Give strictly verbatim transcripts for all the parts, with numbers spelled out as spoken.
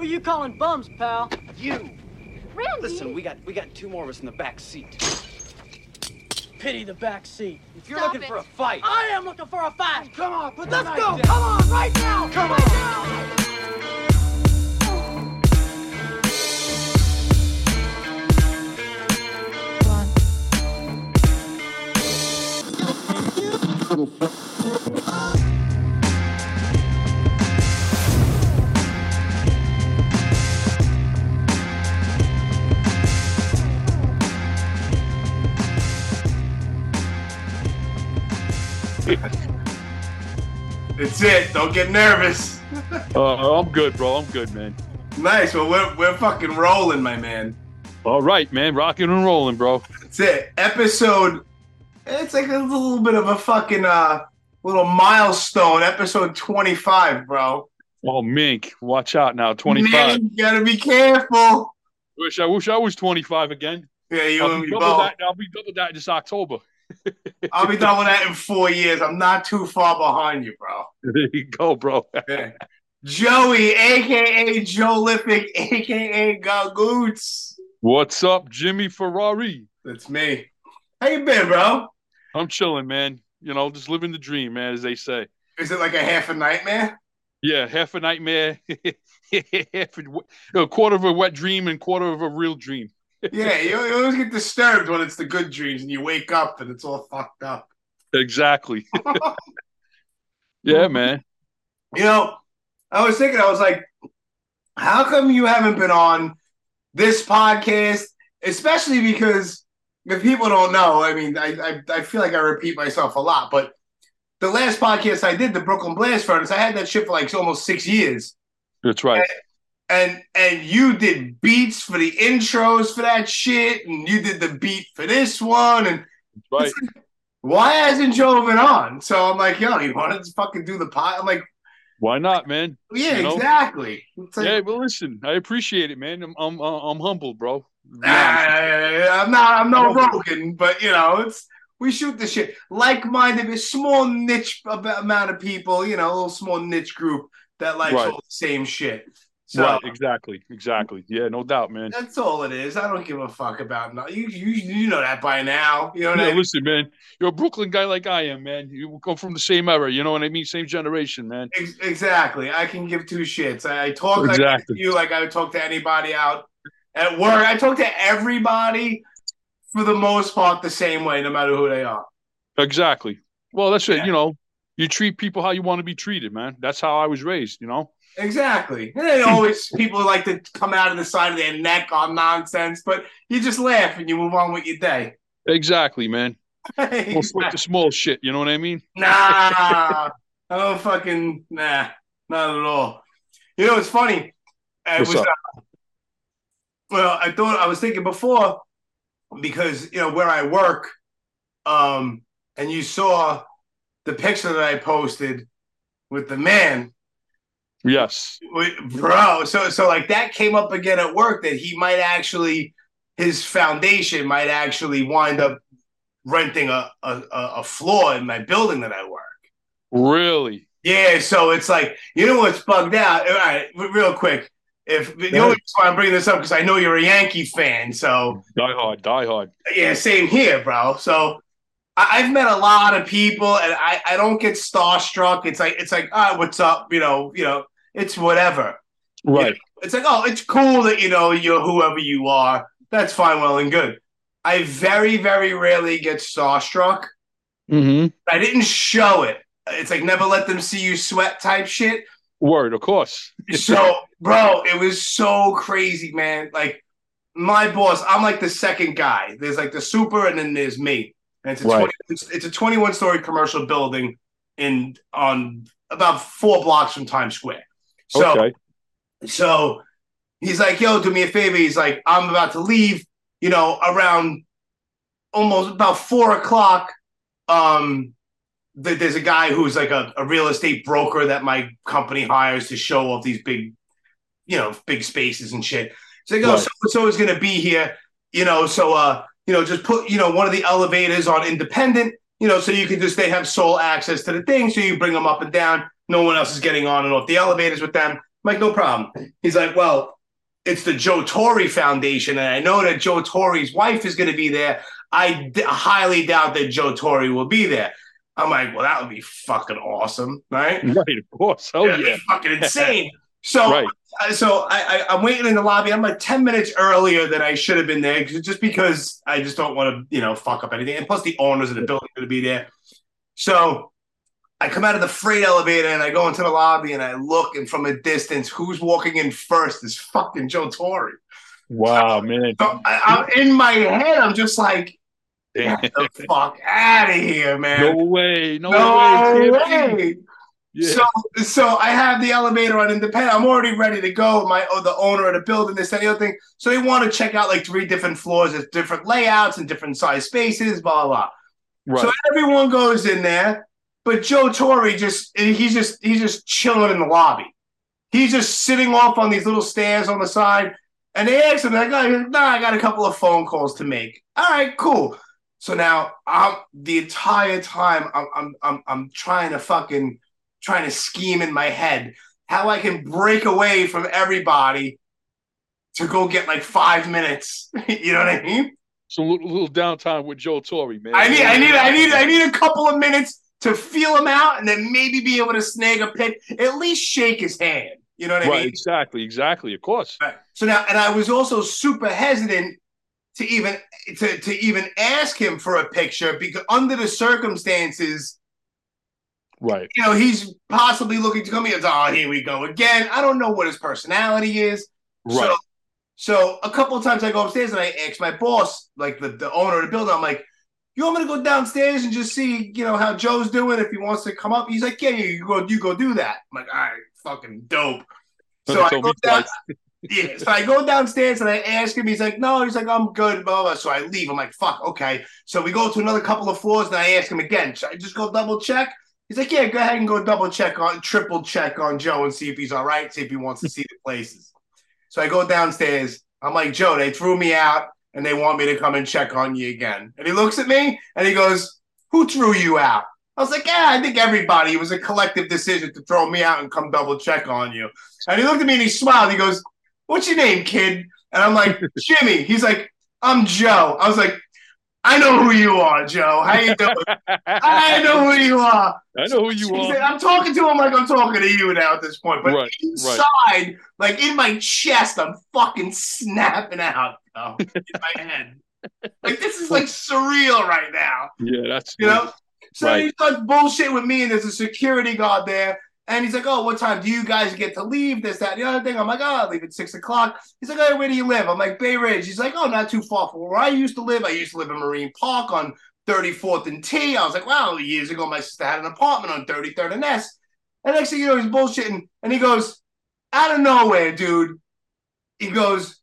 Who you calling bums, pal? You. Randy. Listen, we got we got two more of us in the back seat. Pity the back seat. If you're Stop looking it. for a fight, I am looking for a fight. come on, put Let's the go. knife down. Come on, right now. Come right on. now. It's it. Don't get nervous. Uh, I'm good, bro. I'm good, man. Nice. Well, we're we're fucking rolling, my man. All right, man. Rocking and rolling, bro. That's it. Episode. It's like a little bit of a fucking uh little milestone. Episode twenty-five, bro. Oh, Mink. Watch out now. twenty-five. Man, you gotta be careful. Wish I wish I was twenty-five again. Yeah, you I'll and be, me double both. that, I'll be double that this October. I'll be done with that in four years. I'm not too far behind you, bro. There you go, bro. Yeah. Joey, aka Joelific, aka Gagoots. What's up, Jimmy Ferrari? That's me. How you been, bro? I'm chilling, man. You know, just living the dream, man, as they say. Is it like a half a nightmare? Yeah, half a nightmare, half a, a quarter of a wet dream and quarter of a real dream. Yeah, you, you always get disturbed when it's the good dreams and you wake up and it's all fucked up. Exactly. Yeah, man. You know, I was thinking, I was like, how come you haven't been on this podcast? Especially because if people don't know, I mean, I, I I feel like I repeat myself a lot, but the last podcast I did, the Brooklyn Blast Furnace, I had that shit for like almost six years. That's right. And, and and you did beats for the intros for that shit, and you did the beat for this one, and That's right. it's like, why hasn't Joe been on? So I'm like, yo, you want to fucking do the pod? I'm like, Why not, man? yeah, You know? exactly. It's like, Yeah, but listen, I appreciate it, man. I'm I'm I'm humbled, bro. To be honest. ah, I'm not, I'm no Rogan, but you know, it's we shoot the shit. Like-minded, a small niche amount of people, you know, a little small niche group that likes Right. all the same shit. So Right, exactly, exactly. Yeah, no doubt, man. that's all it is. I don't give a fuck about no. You you you know that by now. You know what Yeah, I mean? listen, man. You're a Brooklyn guy like I am, man. You come from the same era, you know what I mean? Same generation, man. Ex- exactly. I can give two shits. I, I talk like Exactly. to you like I would talk to anybody out at work. I talk to everybody for the most part the same way, no matter who they are. Exactly. Well, that's Yeah. it. You know, you treat people how you want to be treated, man. That's how I was raised, you know? Exactly. And then always people like to come out of the side of their neck on nonsense, but you just laugh and you move on with your day. Exactly, man. Don't sweat the small shit, you know what I mean? Nah, I don't fucking nah, not at all. You know, it's funny. It What's was, up? uh, well, I thought I was thinking before because you know where I work, um, and you saw the picture that I posted with the man, Yes. Wait, bro. So, so like that came up again at work that he might actually, his foundation might actually wind up renting a a, a floor in my building that I work. Really? Yeah, so it's like, you know what's bugged out? All right, real quick. If the only reason why I'm bringing this up because I know you're a Yankee fan, so Die hard, die hard. yeah, same here, bro. So I, I've met a lot of people, and I, I don't get starstruck. It's like it's like, ah, what's up? You know, you know, it's whatever. Right. You know, it's like, oh, it's cool that you know you're whoever you are. That's fine, well and good. I very, very rarely get starstruck. Mm-hmm. I didn't show it. It's like never let them see you sweat type shit. Word, of course. So, bro, it was so crazy, man. Like, my boss, I'm like the second guy. There's like the super, and then there's me. And it's a Right. twenty, it's, it's a twenty-one story commercial building in on about four blocks from Times Square. So, Okay. so he's like, "Yo, do me a favor." He's like, "I'm about to leave. You know, around almost about four o'clock." Um, th- there's a guy who's like a, a real estate broker that my company hires to show off these big, you know, big spaces and shit. He's like, "Oh, Right. so and so is going to be here. You know, so uh, you know, just put you know one of the elevators on independent. You know, so you can just they have sole access to the thing, so you bring them up and down. No one else is getting on and off the elevators with them. like, no problem. He's like, well, it's the Joe Torre Foundation, and I know that Joe Torre's wife is going to be there. I d- highly doubt that Joe Torre will be there. I'm like, well, that would be fucking awesome, right? Right, of course. Oh, It'd be yeah. fucking insane. So, Right. I- so I, I, I'm waiting in the lobby. I'm like ten minutes earlier than I should have been there, just because I just don't want to, you know, fuck up anything. And plus, the owners of the building are going to be there. So I come out of the freight elevator and I go into the lobby and I look, and from a distance, who's walking in first is fucking Joe Torre. Wow, man. So I, I'm in my head, I'm just like, get the fuck out of here, man. No way. No, No way. Can't be. way. Yeah. So, so I have the elevator on Independent. I'm already ready to go. My oh, the owner of the building, this, that, the other thing. So they want to check out like three different floors, with different layouts and different size spaces, blah, blah, blah. Right. So everyone goes in there, but Joe Torre just he's just he's just chilling in the lobby. He's just sitting off on these little stairs on the side. And they asked him, like, oh, nah, I got a couple of phone calls to make. All right, cool. So now I'm the entire time I'm I'm I'm I'm trying to fucking trying to scheme in my head how I can break away from everybody to go get like five minutes. You know what I mean? Some little, little downtime with Joe Torre, man. I need I need I need I need a couple of minutes to feel him out and then maybe be able to snag a pic, at least shake his hand. You know what I Right, mean? exactly, exactly. Of course. Right. So now, and I was also super hesitant to even to, to even ask him for a picture because under the circumstances, Right. you know, he's possibly looking to come here. Oh, here we go again. I don't know what his personality is. Right. So, so a couple of times I go upstairs and I ask my boss, like the, the owner of the building, I'm like, you want me to go downstairs and just see, you know, how Joe's doing if he wants to come up? He's like, yeah, yeah, you go, you go do that. I'm like, all right, fucking dope. So I go down, yeah, so I go downstairs and I ask him. He's like, no. He's like, I'm good, blah, blah. So I leave. I'm like, fuck, okay. So we go to another couple of floors and I ask him again. Should I just go double check? He's like, yeah, go ahead and go double check on, triple check on Joe and see if he's all right, see if he wants to see the places. So I go downstairs. I'm like, Joe, they threw me out and they want me to come and check on you again. And he looks at me and he goes, who threw you out? I was like, yeah, I think everybody. It was a collective decision to throw me out and come double check on you. And he looked at me and he smiled. He goes, what's your name, kid? And I'm like, Jimmy. He's like, I'm Joe. I was like, I know who you are, Joe. How you doing? I know who you are. I know who you He are. said, I'm talking to him like I'm talking to you now at this point. But Right, inside, right. like in my chest, I'm fucking snapping out oh, in my head. Like, this is like surreal right now. Yeah, that's You know? So Right. he starts bullshit with me, and there's a security guard there. And he's like, oh, what time do you guys get to leave? This, that, and the other thing. I'm like, oh, I leave at six o'clock. He's like, oh, where do you live? I'm like, Bay Ridge. He's like, oh, not too far from where I used to live. I used to live in Marine Park on thirty-fourth and T. I was like, wow, years ago, my sister had an apartment on thirty-third and S. And next thing you know, he's bullshitting. And he goes, out of nowhere, dude, he goes,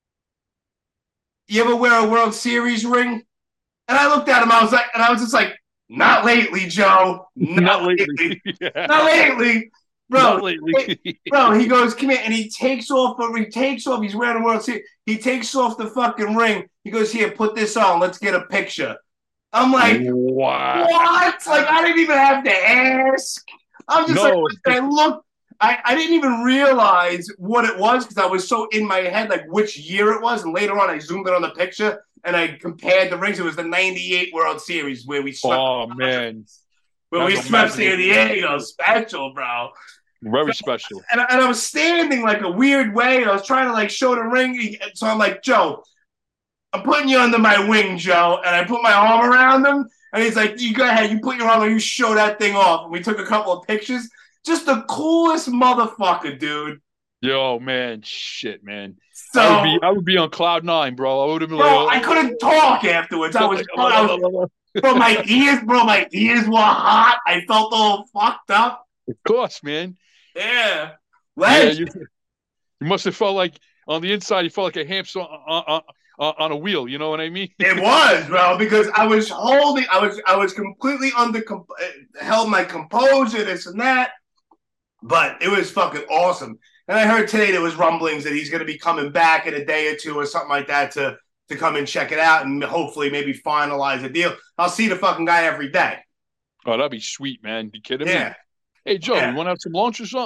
you ever wear a World Series ring? And I looked at him, I was like, and I was just like, not lately, Joe. Not, Not lately. lately. Yeah. Not lately. Bro, Not lately. bro, he goes, come here, and he takes off, but he takes off, he's wearing a World Series. He takes off the fucking ring. He goes, here, put this on. Let's get a picture. I'm like, Wow. what? Like, I didn't even have to ask. I'm just No. like, I look, I, I didn't even realize what it was because I was so in my head, like which year it was. And later on, I zoomed in on the picture and I compared the rings. It was the ninety-eight World Series where we swept, Oh man, where we That's swept amazing. San Diego. Special, bro. very special. And, I- and I was standing like a weird way. And I was trying to like show the ring. So I'm like, Joe, I'm putting you under my wing, Joe. And I put my arm around him. And he's like, you go ahead. You put your arm and you show that thing off. And we took a couple of pictures. Just the coolest motherfucker, dude. Yo, man, shit, man. So, I would be, I would be on cloud nine, bro. I would have been bro, like, I couldn't talk afterwards. I was, bro, I was, bro, my ears, bro, my ears were hot. I felt all fucked up. of course, man. Yeah. Yeah, Legend. you, you must have felt like on the inside, you felt like a hamster on, on, on, on a wheel. You know what I mean? It was, bro, because I was holding, I was, I was completely under, held my composure, this and that. But it was fucking awesome. And I heard today there was rumblings that he's going to be coming back in a day or two or something like that to, to come and check it out and hopefully maybe finalize a deal. I'll see the fucking guy every day. Oh, that'd be sweet, man. You kidding me? Yeah. Hey, Joe, Yeah. you want to have some lunch or something?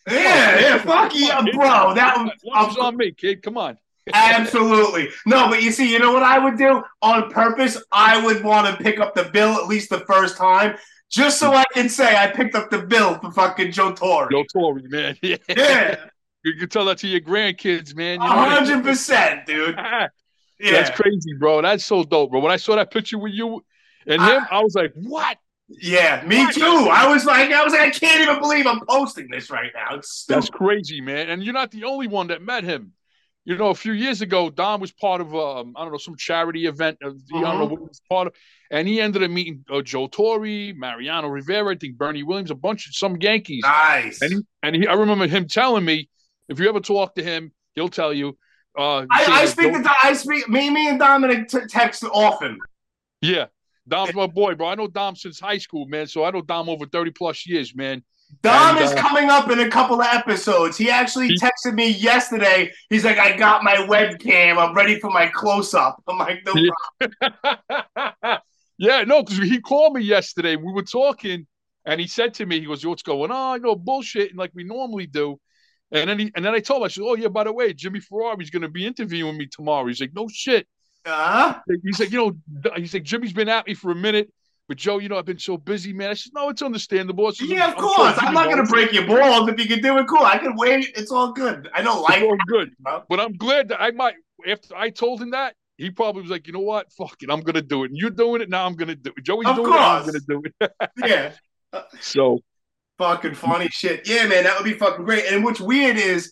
Yeah, yeah, fuck yeah, bro. That was Lunch is on me, kid. Come on. absolutely no, but you see, you know what I would do on purpose? I would want to pick up the bill at least the first time, just so I can say I picked up the bill for fucking Joe Torre. Joe Torre, man. Yeah. Yeah, You can tell that to your grandkids, man. a You know what I mean? hundred percent, dude. That's Yeah, crazy, bro. That's so dope, bro. When I saw that picture with you and him, I, I was like, what? yeah, me too. I was like, I was like, I can't even believe I'm posting this right now. It's stupid. That's crazy, man. And you're not the only one that met him. You know, a few years ago, Dom was part of, um, I don't know, some charity event. Uh, mm-hmm. I don't know what he was part of. And he ended up meeting uh, Joe Torre, Mariano Rivera, I think Bernie Williams, a bunch of some Yankees. Nice. And, he, and he, I remember him telling me, if you ever talk to him, he'll tell you. Uh, I, I speak to I speak, me, me and Dominic t- text often. Yeah. Dom's my boy, bro. I know Dom since high school, man. So I know Dom over thirty plus years, man. Dom and, is uh, coming up in a couple of episodes. He actually he, texted me yesterday. He's like, I got my webcam. I'm ready for my close-up. I'm like, no yeah. problem. Yeah, no, because he called me yesterday. We were talking, and he said to me, he goes, what's going on? No bullshit, like we normally do. And then he, and then I told him, I said, oh, yeah, by the way, Jimmy Ferrari's going to be interviewing me tomorrow. He's like, no shit. Uh-huh. He's like, you know, he's like, Jimmy's been at me for a minute. But Joe, you know, I've been so busy, man. I said, no, it's understandable. Said, yeah, of I'm course. Sure I'm not going to break your balls. If you can do it, cool. I can wait. It's all good. I don't like it's all it. good. But I'm glad that I might, after I told him that, he probably was like, you know what? Fuck it. I'm going to do it. And you're doing it. Now I'm going to do it. Joey's of doing course. it. I'm going to do it. Yeah. So. Fucking funny shit. Yeah, man. That would be fucking great. And what's weird is,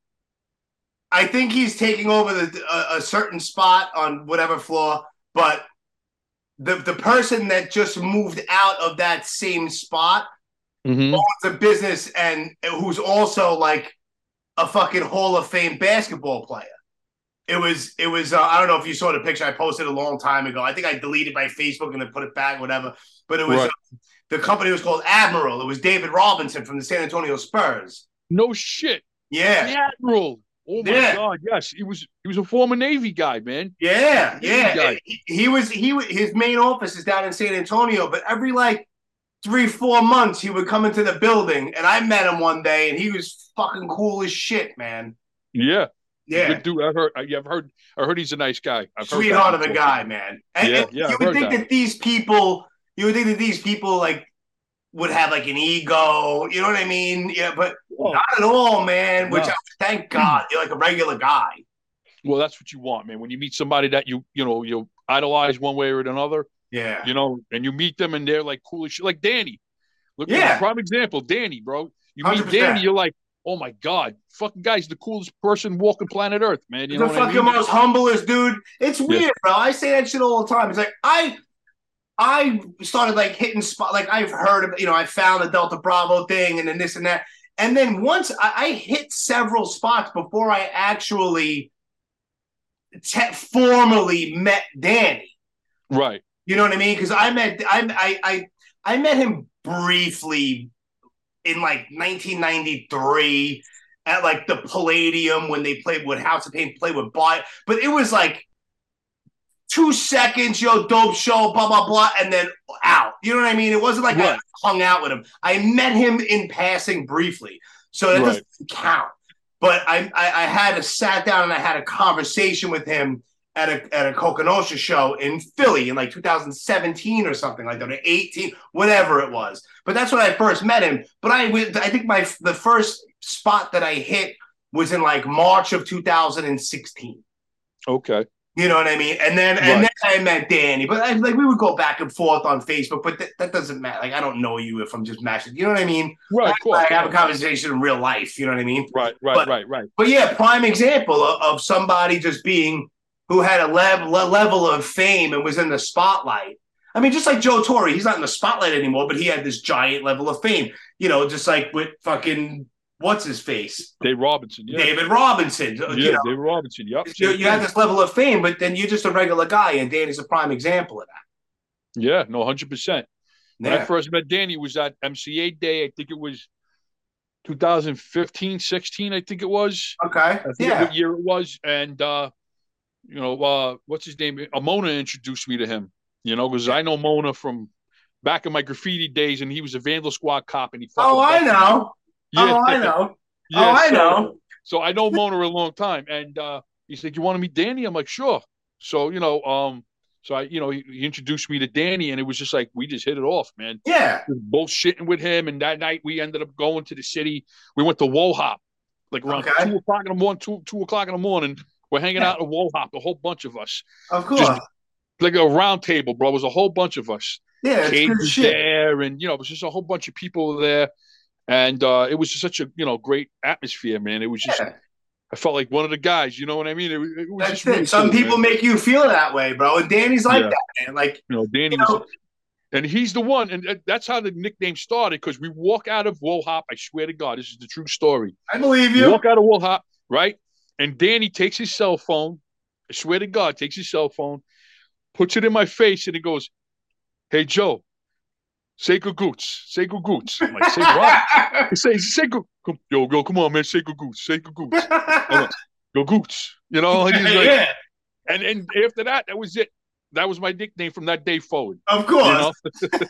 I think he's taking over the, a, a certain spot on whatever floor, but the the person that just moved out of that same spot mm-hmm. owns a business and who's also like a fucking Hall of Fame basketball player. It was it was uh, I don't know if you saw the picture I posted a long time ago. I think I deleted my Facebook and then put it back, whatever. But it was right. uh, the company was called Admiral. It was David Robinson from the San Antonio Spurs. No shit. Yeah, the Admiral. Oh my yeah. God! Yes, he was. He was a former Navy guy, man. Yeah, Navy yeah. Guy. He, he was. He his main office is down in San Antonio, but every like three, four months he would come into the building, and I met him one day, and he was fucking cool as shit, man. Yeah, yeah. Good dude. I heard. I, I've heard. I heard he's a nice guy. I've Sweetheart of a guy, man. And, yeah, and yeah. You I've would think that. that these people. You would think that these people like would have like an ego. You know what I mean? Yeah, but. Oh. Not at all, man. Which, No. I, thank God, you're like a regular guy. Well, that's what you want, man. When you meet somebody that you, you know, you idolize one way or another, yeah, you know, and you meet them and they're like cool as shit, like Danny. Look, yeah, prime example, Danny, bro. You meet one hundred percent. Danny, you're like, oh my God, fucking guy's the coolest person walking planet Earth, man. You the know what fucking I mean? most humblest dude. It's weird, yeah. bro. I say that shit all the time. It's like I. I started like hitting spot, like I've heard of, you know, I found the Delta Bravo thing and then this and that. And then once I, I hit several spots before I actually te- formally met Danny. Right. You know what I mean? Because I met I, I I I met him briefly in like nineteen ninety-three at like the Palladium when they played with House of Pain, played with Bly. But it was like two seconds, yo, dope show, blah, blah, blah, and then out. You know what I mean? It wasn't like right. I hung out with him. I met him in passing briefly. So that right. doesn't count. But I, I I had a sat down and I had a conversation with him at a at a Coconosha show in Philly in like two thousand seventeen or something like that, or eighteen, whatever it was. But that's when I first met him. But I I think my the first spot that I hit was in like March of two thousand sixteen. Okay. You know what I mean? And then, right. and then I met Danny, but I, like we would go back and forth on Facebook, but th- that doesn't matter. Like I don't know you if I'm just matching. You know what I mean? Right. Of course. I have right. a conversation in real life. You know what I mean? Right. Right. But, right. Right. But yeah, prime example of, of somebody just being who had a level level of fame and was in the spotlight. I mean, just like Joe Torre, he's not in the spotlight anymore, but he had this giant level of fame. You know, just like with fucking. What's his face? Dave Robinson. Yeah. David Robinson. Yeah, you know, David Robinson. Yep. You, you have this level of fame, but then you're just a regular guy, and Danny's a prime example of that. Yeah, no, one hundred percent. When yeah. I first met Danny was at M C A Day. I think it was two thousand fifteen, sixteen, I think it was. Okay. I forget yeah. what year it was. And, uh, you know, uh, what's his name? Mona introduced me to him, you know, because I know Mona from back in my graffiti days, and he was a Vandal Squad cop, and he Oh, I know. Yeah. Oh, I know. Yeah, oh, I so, know. So I know Mona a long time, and uh, he said, "You want to meet Danny?" I'm like, "Sure." So you know, um, so I, you know, he, he introduced me to Danny, and it was just like we just hit it off, man. Yeah. We were bullshitting with him, and that night we ended up going to the city. We went to Wohop, like around Okay. two o'clock in the morning. Two two o'clock in the morning, we're hanging Yeah. out at Wohop, a whole bunch of us, Of just course. like a round table, bro. It was a whole bunch of us. Yeah, it's Cade good was shit. there, and you know, it was just a whole bunch of people there, and uh, it was just such a you know great atmosphere, man. It was just. Yeah. I felt like one of the guys, you know what I mean? It, it was That's just it. really Some cool, people man. make you feel that way, bro. And Danny's like Yeah. that, man. Like, You know, Danny you was, know, and he's the one, and that's how the nickname started. Because we walk out of Wohop, I swear to God, this is the true story. I believe We you. walk out of Wohop, right? And Danny takes his cell phone. I swear to God, takes his cell phone, puts it in my face, and he goes, "Hey Joe, say goots, say goots." I'm like, "Say what?" He says, "Say go, yo, yo, come on, man, say goots, say goots." I'm like, "Go goots," you know. And he's like, yeah, and and after that, that was it. That was my nickname from that day forward. of course. You know,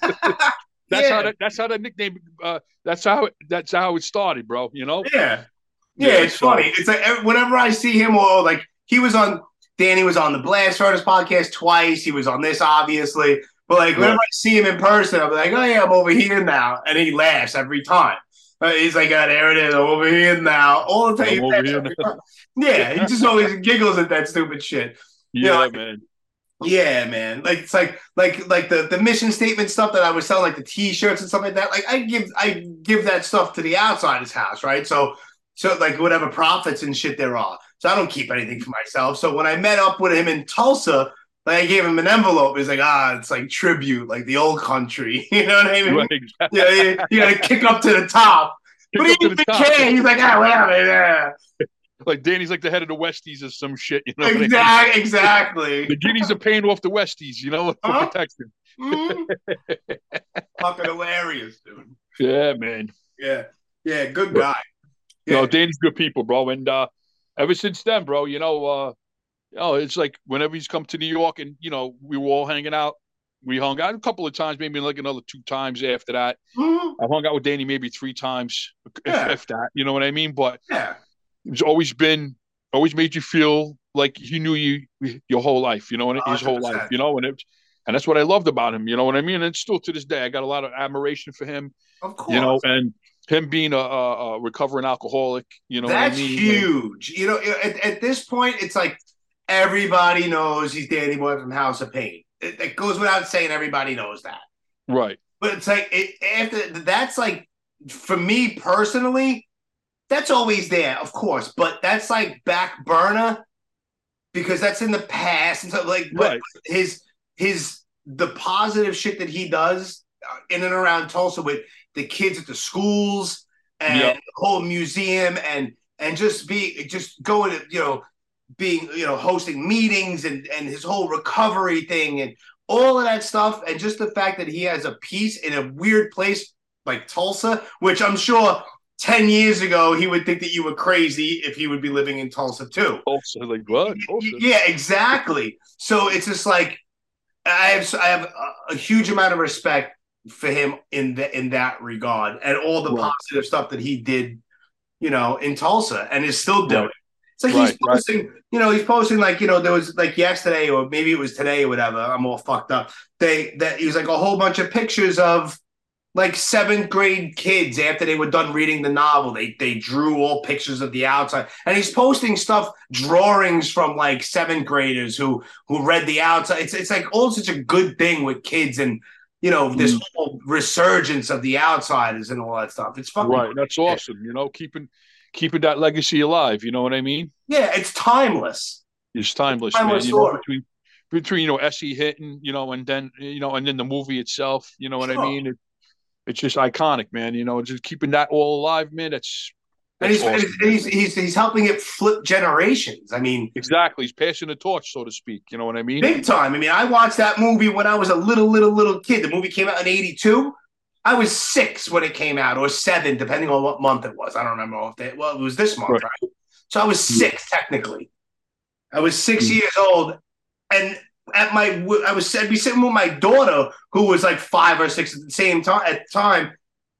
that's Yeah. how that that's how that nickname. Uh, that's how it, that's how it started, bro. You know. Yeah. Yeah, Yeah, it's so- funny. It's like ev- whenever I see him, or like he was on, Danny was on the Blast Artist podcast twice. He was on this, obviously. But like whenever Right. I see him in person, I'm like, oh yeah, I'm over here now, and he laughs every time. Uh, He's like, oh, there it is. I'm over here now. All the time. I'm he over laughs here every time. Yeah, he just always giggles at that stupid shit. Yeah, like- man. Yeah, man. Like it's like like like the, the mission statement stuff that I was selling, like the T-shirts and stuff like that. Like I give I give that stuff to the outsider's house, right? So so like whatever profits and shit there are. So I don't keep anything for myself. So when I met up with him in Tulsa, like I gave him an envelope. He's like, ah, it's like tribute, like the old country. You know what I mean? Right. Yeah, you, you gotta kick up to the top. Kick But he up to didn't the even top. care. He's like, ah, whatever. Yeah. Like Danny's like the head of the Westies or some shit. You know what I mean? Exactly. Exactly. The Guineas are paying off the Westies, you know, for Huh? protection. Mhm. Fucking hilarious, dude. Yeah, man. Yeah. Yeah, good guy. You know, Yeah. Danny's good people, bro. And uh, ever since then, bro, you know, uh, you know, it's like whenever he's come to New York, and you know, we were all hanging out. We hung out a couple of times, maybe like another two times after that. Mhm. I hung out with Danny maybe three times, if, Yeah. if that. You know what I mean? But Yeah. it's always been, always made you feel like he knew you your whole life. You know, and his whole one hundred life. percent. You know, and it, and that's what I loved about him. You know what I mean? And still to this day, I got a lot of admiration for him. Of course. You know, and him being a, a, a recovering alcoholic. You know, That's what I mean? huge. You know, at, at this point, it's like everybody knows he's Danny Boy from House of Pain. It, it goes without saying, everybody knows that. Right. But it's like it, after that's like for me personally, that's always there, of course. But that's like back burner because that's in the past and so like. But Right. his his the positive shit that he does in and around Tulsa with the kids at the schools and Yep. the whole museum and and just be just going to you know being you know hosting meetings and and his whole recovery thing and all of that stuff and just the fact that he has a piece in a weird place like Tulsa, which I'm sure ten years ago he would think that you were crazy if he would be living in Tulsa too. Also, like what? Tulsa? Yeah, exactly. So it's just like I have I have a, a huge amount of respect for him in the, in that regard and all the Right. positive stuff that he did, you know, in Tulsa and is still doing. Right. It's like Right, he's posting, you know, he's posting like, you know, there was like yesterday or maybe it was today or whatever. I'm all fucked up. They that he was like a whole bunch of pictures of like seventh grade kids after they were done reading the novel. They they drew all pictures of the outside, and he's posting stuff, drawings from like seventh graders who who read the outside. It's it's like all such a good thing with kids, and you know this Mm. whole resurgence of the outsiders and all that stuff. It's fucking Right. That's awesome. You know, keeping keeping that legacy alive. You know what I mean? Yeah, it's timeless. It's timeless, Timeless man. You know, story. between between you know Essie hitting, you know, and then you know, and then the movie itself. You know what I Sure. mean? It, it's just iconic, man. You know, just keeping that all alive, man. That's, And that's he's, awesome, and he's, he's he's helping it flip generations. I mean, exactly. He's passing the torch, so to speak. You know what I mean? big time. I mean, I watched that movie when I was a little, little, little kid. The movie came out in eighty-two. I was six when it came out, or seven, depending on what month it was. I don't remember if they, well, it was this month, Right. right? So I was six, technically. I was six Mm. years old. And at my, I was, I'd be sitting with my daughter, who was like five or six at the same time, at the time.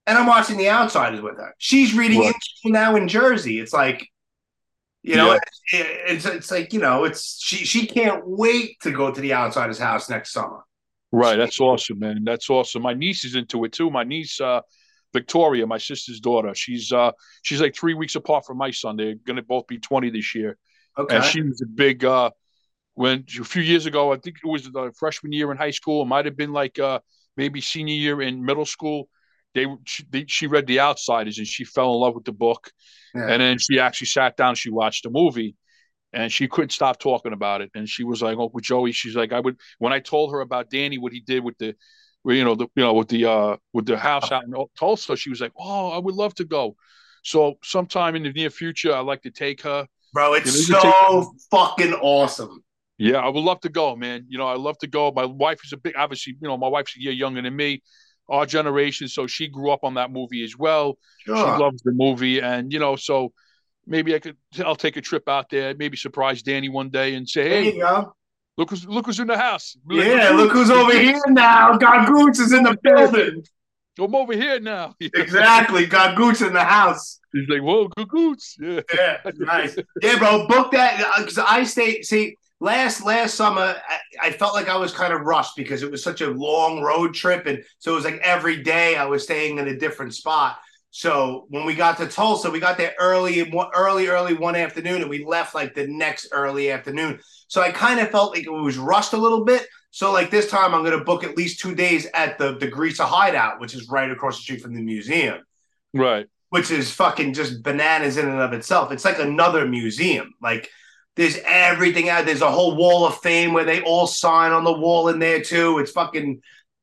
and I'm watching The Outsiders with her. She's reading Right. in school now in Jersey. It's like, you know, Yeah. it's, it's it's like you know, it's she she can't wait to go to The Outsiders house next summer. Right. That's awesome, man. That's awesome. My niece is into it too. My niece, uh, Victoria, my sister's daughter. She's uh she's like three weeks apart from my son. They're gonna both be twenty this year. Okay. And she was a big uh when a few years ago, I think it was the freshman year in high school. It might have been like uh maybe senior year in middle school. They she, they, she read The Outsiders and she fell in love with the book. Yeah. And then she actually sat down. She watched the movie, and she couldn't stop talking about it. And she was like, "Uncle Joey," she's like, "I would." When I told her about Danny, what he did with the, you know, the you know with the uh with the house out in Tulsa, she was like, "Oh, I would love to go." So sometime in the near future, I'd like to take her. Bro, it's You know, you so fucking awesome. Yeah, I would love to go, man. You know, I love to go. My wife is a big, obviously, you know, my wife's a year younger than me, our generation. So she grew up on that movie as well. Sure. She loves the movie. And, you know, so maybe I could, I'll take a trip out there, maybe surprise Danny one day and say, There hey, you go. look who's, look who's in the house. Yeah, look who's over here now. Gagoots is in the building. I'm over here now. Exactly. Gagoots in the house. He's like, whoa, good goots. Yeah. Yeah, nice. Yeah, bro, book that. Because I stayed, see, last last summer, I, I felt like I was kind of rushed because it was such a long road trip. And so it was like every day I was staying in a different spot. So when we got to Tulsa, we got there early, early, early one afternoon, and we left like the next early afternoon. So I kind of felt like it was rushed a little bit. So like this time, I'm going to book at least two days at the the Greaser Hideout, which is right across the street from the museum. Right. Which is fucking just bananas in and of itself. It's like another museum. Like there's everything out. There's a whole wall of fame where they all sign on the wall in there too. It's fucking,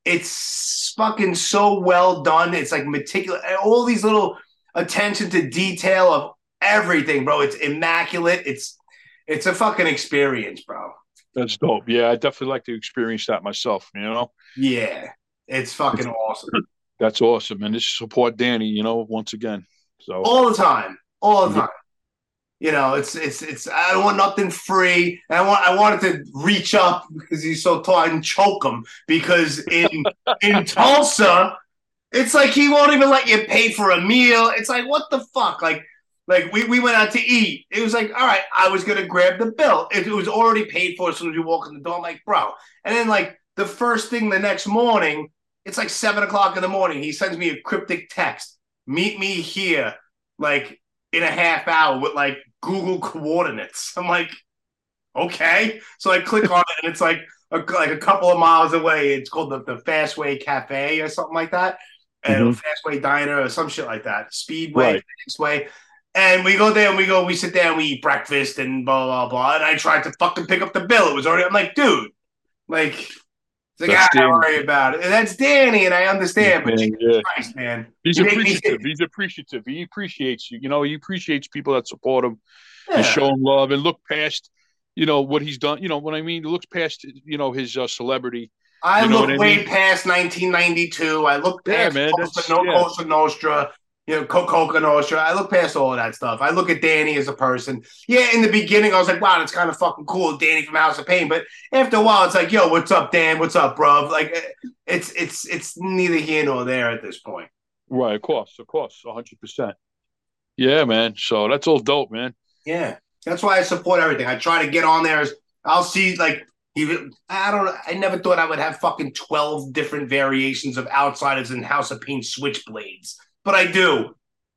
it's fucking so well done. It's like meticulous. All these little attention to detail of everything, bro. It's immaculate. It's it's a fucking experience, bro. That's dope. Yeah, I definitely like to experience that myself, you know? Yeah, it's fucking awesome. That's awesome. And this support Danny, you know, once again. So all the time. All the time. You know, it's it's it's I don't want nothing free. And I want I wanted to reach up because he's so tall and choke him because in in Tulsa, it's like he won't even let you pay for a meal. It's like, what the fuck? Like Like we, we went out to eat. It was like, all right, I was gonna grab the bill. It, it was already paid for as soon as you walk in the door. I'm like, bro. And then like the first thing the next morning, it's like seven o'clock in the morning. He sends me a cryptic text. Meet me here, like in a half hour with like Google coordinates. I'm like, okay. So I click on it and it's like a, like a couple of miles away. It's called the, the Fastway Cafe or something like that. And mm-hmm. Fastway Diner or some shit like that. Speedway, right. Fastway. And we go there and we go, we sit down, we eat breakfast and blah, blah, blah. And I tried to fucking pick up the bill. It was already, I'm like, dude, like, it's like, ah, don't worry about it. And that's Danny, and I understand, but Jesus yeah. Christ, man. He's you appreciative. He's appreciative. He appreciates you. You know, he appreciates people that support him yeah. and show him love and look past, you know, what he's done. You know what I mean? Looks past, you know, his uh, celebrity. I you know look way I mean? past nineteen ninety-two. I look past yeah, man, Cosa, no, yeah. Cosa Nostra. You know, Coca Nostra. I look past all of that stuff. I look at Danny as a person. Yeah, in the beginning, I was like, wow, that's kind of fucking cool, Danny from House of Pain. But after a while, it's like, yo, what's up, Dan? What's up, bro? Like, it's it's it's neither here nor there at this point. Right, of course, of course, one hundred percent. Yeah, man. So that's all dope, man. Yeah, that's why I support everything. I try to get on there. I'll see, like, even I don't. I never thought I would have fucking twelve different variations of Outsiders and House of Pain switchblades. But I do.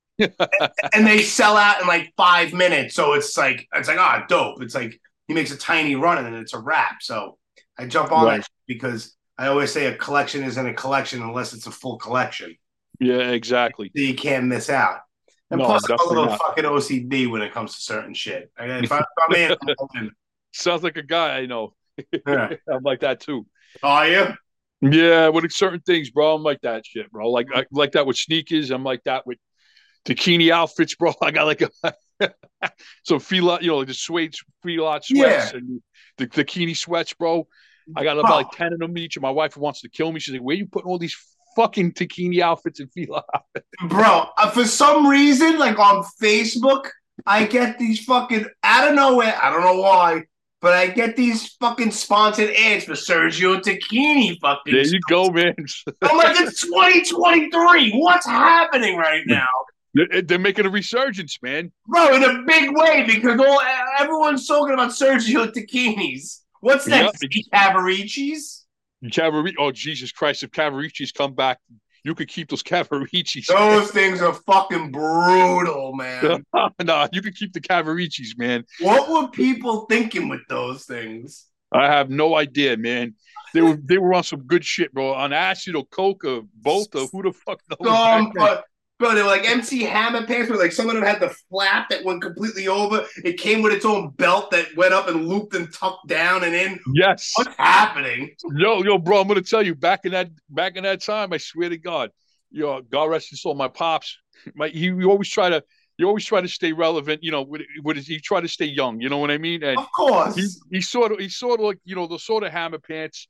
And they sell out in like five minutes. So it's like, it's like, ah, oh, dope. It's like he makes a tiny run and then it's a wrap. So I jump on right. it because I always say a collection isn't a collection unless it's a full collection. Yeah, exactly. So you can't miss out. And no, plus, I'm a little not. fucking O C D when it comes to certain shit. If I'm in, I'm in. Sounds like a guy I know. Yeah. I'm like that too. Are you? Yeah, with certain things, bro. I'm like that shit, bro. Like I like that with sneakers. I'm like that with bikini outfits, bro. I got like a some fila, you know, like the suede fila sweats yeah. and the, the bikini sweats, bro. I got about bro. like ten of them each. And my wife wants to kill me. She's like, "Where are you putting all these fucking bikini outfits and fila outfits?" Bro, uh, for some reason, like on Facebook, I get these fucking out of nowhere. I don't know why. but I get these fucking sponsored ads for Sergio Tacchini fucking. There you go, man. I'm like, it's twenty twenty-three. What's happening right now? They're, they're making a resurgence, man. Bro, in a big way, because all everyone's talking about Sergio Tacchini's. What's next? Yep. Cavaricci's? Cavari- oh, Jesus Christ. If Cavaricci's come back, you could keep those Cavaricci's. Those things are fucking brutal, man. No, you could keep the Cavaricci's, man. What were people thinking with those things? I have no idea, man. They were they were on some good shit, bro. On acid or coke or both or who the fuck knows? Um, but, bro, they were like M C Hammer pants, where like some of them had the flap that went completely over. It came with its own belt that went up and looped and tucked down and in. Yes. What's happening? Yo, yo, bro, I'm gonna tell you, back in that back in that time, I swear to God, yo, God rest his soul, my pops, my he, he always try to he always try to stay relevant, you know, with, with his, he try to stay young, you know what I mean? And of course. he, he sort of he sort of like, you know, the sort of Hammer pants.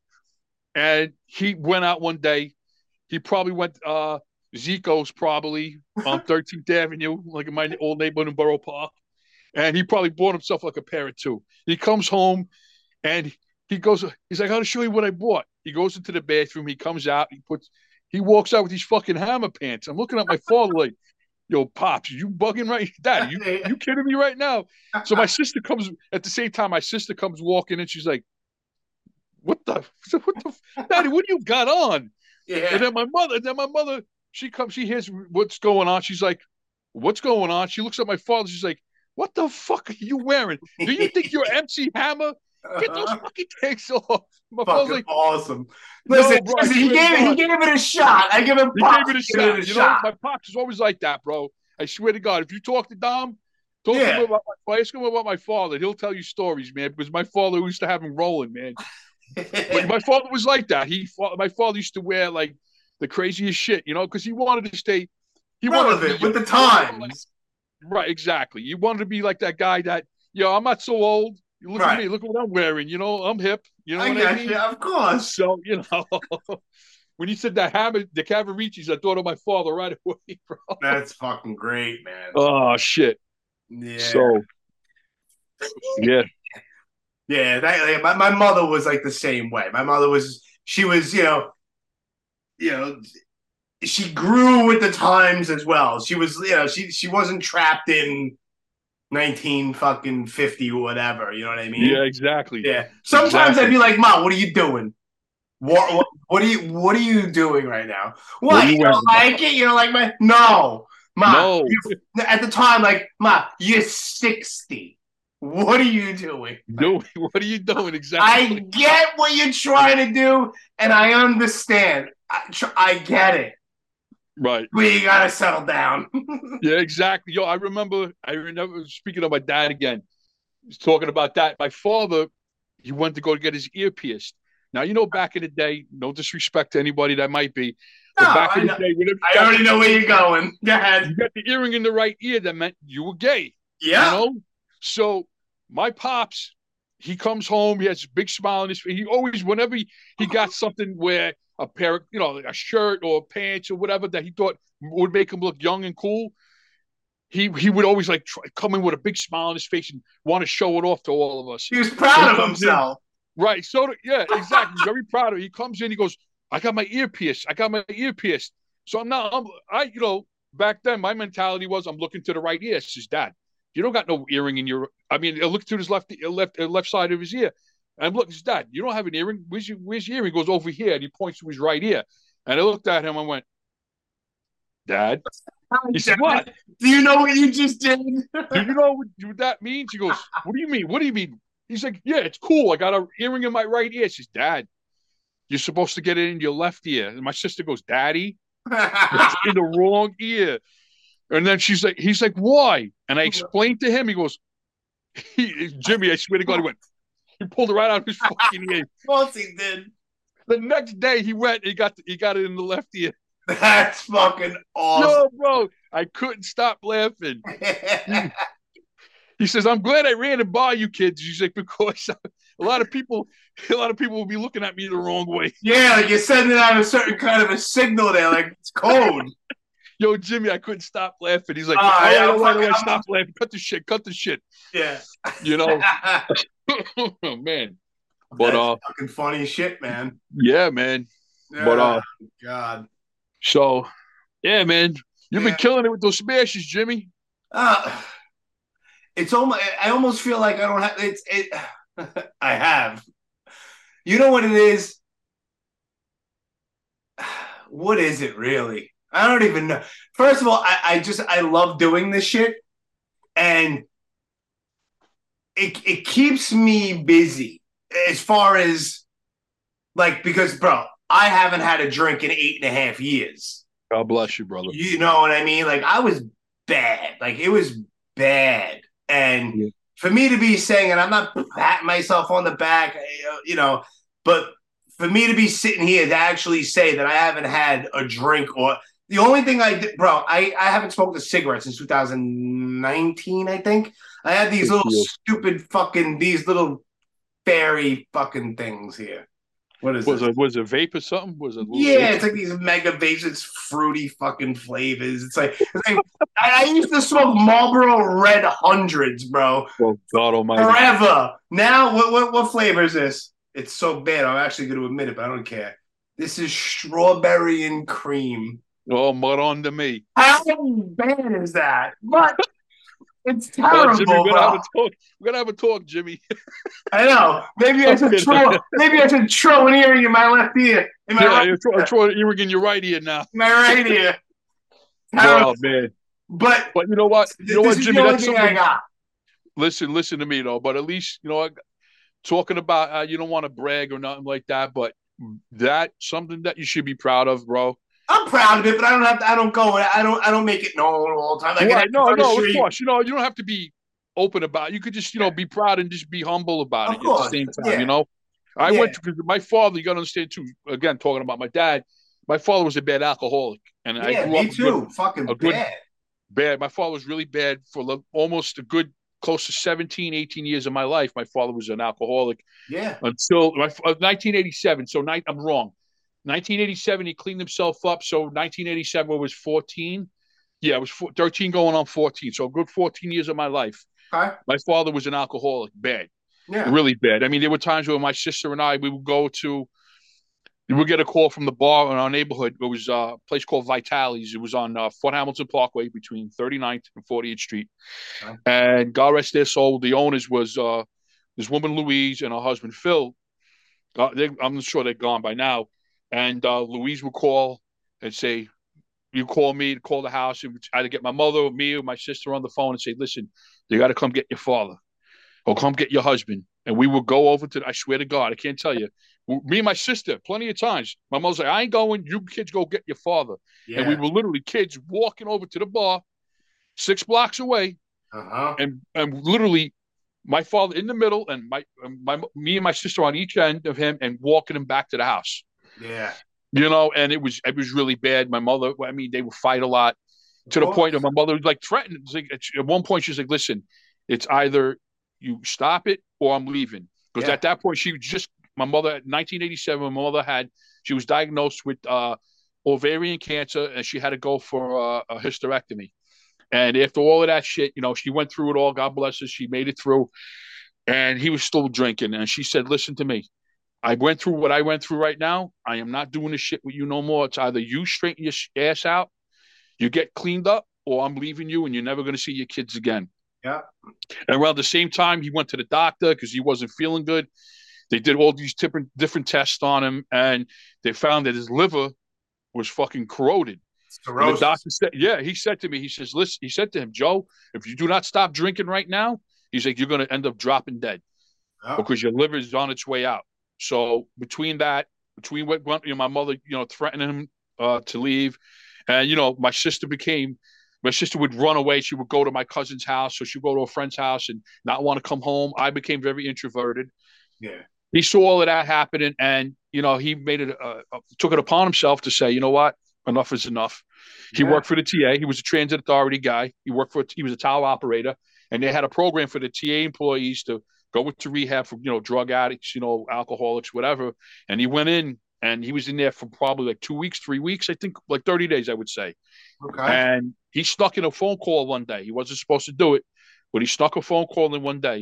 And he went out one day. He probably went uh Zico's probably on thirteenth Avenue, like in my old neighborhood in Borough Park. And he probably bought himself like a pair of two. He comes home and he goes, he's like, I'll show you what I bought. He goes into the bathroom, he comes out, he puts he walks out with these fucking Hammer pants. I'm looking at my father like, yo, Pops, you bugging right? Dad, you you kidding me right now? So my sister comes at the same time, my sister comes walking and she's like, What the what the Daddy, what do you got on? Yeah. And then my mother, and then my mother, she comes, she hears what's going on. She's like, what's going on? She looks at my father, she's like, what the fuck are you wearing? Do you think you're M C Hammer? Get those fucking takes off. My father's Fucking like, awesome. Listen, bro, listen, he gave it, he gave it a shot. I give him he props. gave it a He gave shot. it a You shot. know, my pops is always like that, bro. I swear to God, if you talk to Dom, talk Yeah. to him about my, ask him about my father. He'll tell you stories, man, because my father used to have him rolling, man. But my father was like that. He, my father used to wear like the craziest shit, you know, because he wanted to stay. He relevant wanted to be, with the times. Right, exactly. You wanted to be like that guy that, yo, I'm not so old. You look Right. at me, look what I'm wearing. You know, I'm hip. You know I what got I mean? you, of course. So, you know, when you said that Hammer, the Cavaricci's, I thought of my father right away, bro. That's fucking great, man. Oh, shit. Yeah. So, yeah. Yeah, that, yeah, my, my mother was like the same way. My mother was, she was, you know, you know, she grew with the times as well. She was, you know, she she wasn't trapped in nineteen fucking fifty or whatever. You know what I mean? Yeah, exactly. Yeah. Sometimes Exactly. I'd be like, Mom, what are you doing? What, what what are you what are you doing right now? What? What are you You don't wearing? like it? You don't like my no. Ma, No. you- at the time, like, Ma, you're sixty. What are you doing? Dude, what are you doing I exactly? get what you're trying to do, and I understand. I, tr- I get it. Right. But you gotta settle down. Yeah, exactly. Yo, I remember, I remember speaking of my dad again, he's talking about that. My father, he went to go get his ear pierced. Now, you know, back in the day, no disrespect to anybody that might be, but No, back I in the know- day, whenever I already know where you're going. Go ahead. you got the earring in the right ear, that meant you were gay. Yeah. You know? So my pops, he comes home, he has a big smile on his face. He always, whenever he, he got something where a pair of, you know, a shirt or pants or whatever that he thought would make him look young and cool, he he would always like try, come in with a big smile on his face and want to show it off to all of us. He was proud He of comes in- himself. Right. So, yeah, exactly. Very proud of it. He comes in, he goes, I got my ear pierced. I got my ear pierced. So I'm not, I'm, I, you know, back then my mentality was I'm looking to the right ear. It's his dad. You don't got no earring in your, I mean, I look to his left, left, left side of his ear. And look, his dad, you don't have an earring. Where's your, where's your earring? He goes over here and he points to his right ear. And I looked at him and went, Dad? He said, what? Do you know what you just did? Do you know what, what that means? He goes, what do you mean? What do you mean? He's like, yeah, it's cool. I got an earring in my right ear. She says, Dad, you're supposed to get it in your left ear. And my sister goes, Daddy, it's in the wrong ear. And then she's like, he's like, why? And I explained to him, he goes, he, Jimmy, I swear to God, he went, he pulled it right out of his fucking ear. Of course he did. The next day he went, he got, he got it in the left ear. That's fucking awesome. Yo, bro, I couldn't stop laughing. He says, I'm glad I ran it by you kids. He's like, because a lot of people, a lot of people will be looking at me the wrong way. Yeah, like you're sending out a certain kind of a signal there, like it's code. Yo, Jimmy, I couldn't stop laughing. He's like, Oh, all right, yeah, all right, all right, I'm- stop laughing. Cut the shit, cut the shit. Yeah. You know? Oh, man. But That's uh, fucking funny shit, man. yeah, man. But Oh, uh, God. so yeah, man. You've been Yeah. killing it with those smashes, Jimmy. Uh, it's almost. I almost feel like I don't have. It's. It. I have. You know what it is? What is it really? I don't even know. First of all, I, I just I love doing this shit, and it it keeps me busy as far as like because bro, I haven't had a drink in eight and a half years. God bless you, brother. You know what I mean? Like I was bad. Like it was bad. And Yeah. for me to be saying, and I'm not patting myself on the back, you know, but for me to be sitting here to actually say that I haven't had a drink or the only thing I did, bro, I, I haven't smoked a cigarette since two thousand nineteen, I think. I had these Good little deal. stupid fucking, these little fairy fucking things here. What is Was this? it was it vape or something? Was it a little Yeah, vape? it's like these mega vapes. It's fruity fucking flavors. It's like, it's like I, I used to smoke Marlboro Red Hundreds, bro, Oh God Almighty! forever. Now, what, what what flavor is this? It's so bad. I'm actually going to admit it, but I don't care. This is strawberry and cream. Oh, mud on to me. How bad is that? But it's Oh, terrible, Jimmy, we're gonna have bro. a talk. We're gonna have a talk, Jimmy. I know. Maybe I should throw. Maybe I should throw an earring in my left ear. In my Yeah, right, you're, throwing, I'm throwing an earring in your right ear now. my right ear. Terrible. Oh man! But But you know what? You know this what, is Jimmy? the only That's thing something. I got. Listen, listen to me though. But at least you know, what, talking about uh, you don't want to brag or nothing like that. But that something that you should be proud of, bro. I'm proud of it, but I don't have to. I don't go. I don't. I don't make it known all the time. Like Right? an No, no. Of anniversary. course, you know you don't have to be open about it. You could just you know be proud and just be humble about Of it at course, the same time. yeah. You know, I Yeah. went to because my father. You got to understand too. Again, talking about my dad. My father was a bad alcoholic, and I Yeah, grew me up too. Good, Fucking a good bad. bad. My father was really bad for the, almost a good close to seventeen, eighteen years of my life. My father was an alcoholic Yeah. until my, uh, nineteen eighty-seven. So ni- I'm wrong. nineteen eighty-seven, he cleaned himself up. So nineteen eighty-seven was fourteen. Yeah, it was four, thirteen going on fourteen. So a good fourteen years of my life. Okay. My father was an alcoholic, bad, Yeah. really bad. I mean, there were times where my sister and I, we would go to, we would get a call from the bar in our neighborhood. It was uh, a place called Vitali's. It was on uh, Fort Hamilton Parkway between thirty-ninth and fortieth Street. Okay. And God rest their soul, the owners was uh, this woman, Louise, and her husband, Phil. Uh, they, I'm sure they're gone by now. And uh, Louise would call and say, you call me to call the house and either get my mother or me or my sister on the phone and say, listen, you got to come get your father or come get your husband. And we would go over to, I swear to God, I can't tell you, me and my sister, plenty of times. My mother's like, I ain't going, you kids go get your father. Yeah. And we were literally kids walking over to the bar six blocks away. Uh-huh. And, and literally my father in the middle and my, my, me and my sister on each end of him and walking him back to the house. Yeah. You know, and it was it was really bad. My mother, I mean, they would fight a lot to the course. point of my mother was like threatened. Like, at one point, she's like, "Listen, it's either you stop it or I'm leaving." Because Yeah. at that point, she was just my mother. nineteen eighty-seven, my mother had she was diagnosed with uh, ovarian cancer, and she had to go for uh, a hysterectomy. And after all of that shit, you know, she went through it all. God bless her. She made it through, and he was still drinking. And she said, "Listen to me. I went through what I went through right now. I am not doing this shit with you no more. It's either you straighten your ass out, you get cleaned up, or I'm leaving you and you're never going to see your kids again." Yeah. And around the same time, he went to the doctor because he wasn't feeling good. They did all these different different tests on him, and they found that his liver was fucking corroded. And the doctor said, yeah, he said to me, he says, listen, he said to him, Joe, if you do not stop drinking right now, he's like, you're going to end up dropping dead Oh. because your liver is on its way out. So between that, between what you know, my mother, you know, threatening him uh, to leave, and you know, my sister became, my sister would run away. She would go to my cousin's house, or she'd go to a friend's house and not want to come home. I became very introverted. Yeah. He saw all of that happening, and you know, he made it, uh, took it upon himself to say, you know what, enough is enough. He Yeah. worked for the T A. He was a transit authority guy. He worked for, he was a tower operator, and they had a program for the T A employees to go to rehab for, you know, drug addicts, you know, alcoholics, whatever. And he went in and he was in there for probably like two weeks, three weeks, I think like thirty days, I would say. Okay. And he stuck in a phone call one day. He wasn't supposed to do it, but he stuck a phone call in one day.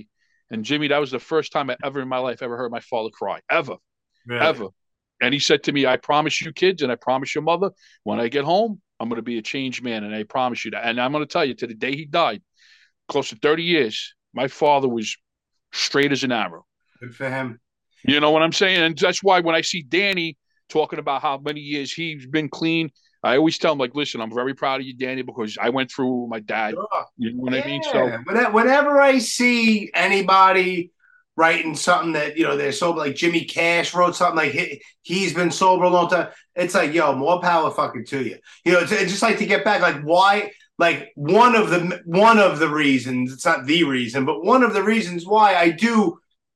And Jimmy, that was the first time I ever in my life ever heard my father cry, ever, Really? ever. And he said to me, I promise you kids, and I promise your mother, when I get home, I'm going to be a changed man. And I promise you that. And I'm going to tell you, to the day he died, close to thirty years, my father was straight as an arrow. Good for him. You know what I'm saying? And that's why when I see Danny talking about how many years he's been clean, I always tell him, like, listen, I'm very proud of you, Danny, because I went through my dad. Sure. You know what Yeah. I mean? So Whenever I see anybody writing something that, you know, they're sober, like Jimmy Cash wrote something like he, he's been sober a long time, it's like, yo, more power fucking to you. You know, it's, it's just like to get back, like, why, like, one of the one of the reasons, it's not the reason, but one of the reasons why I do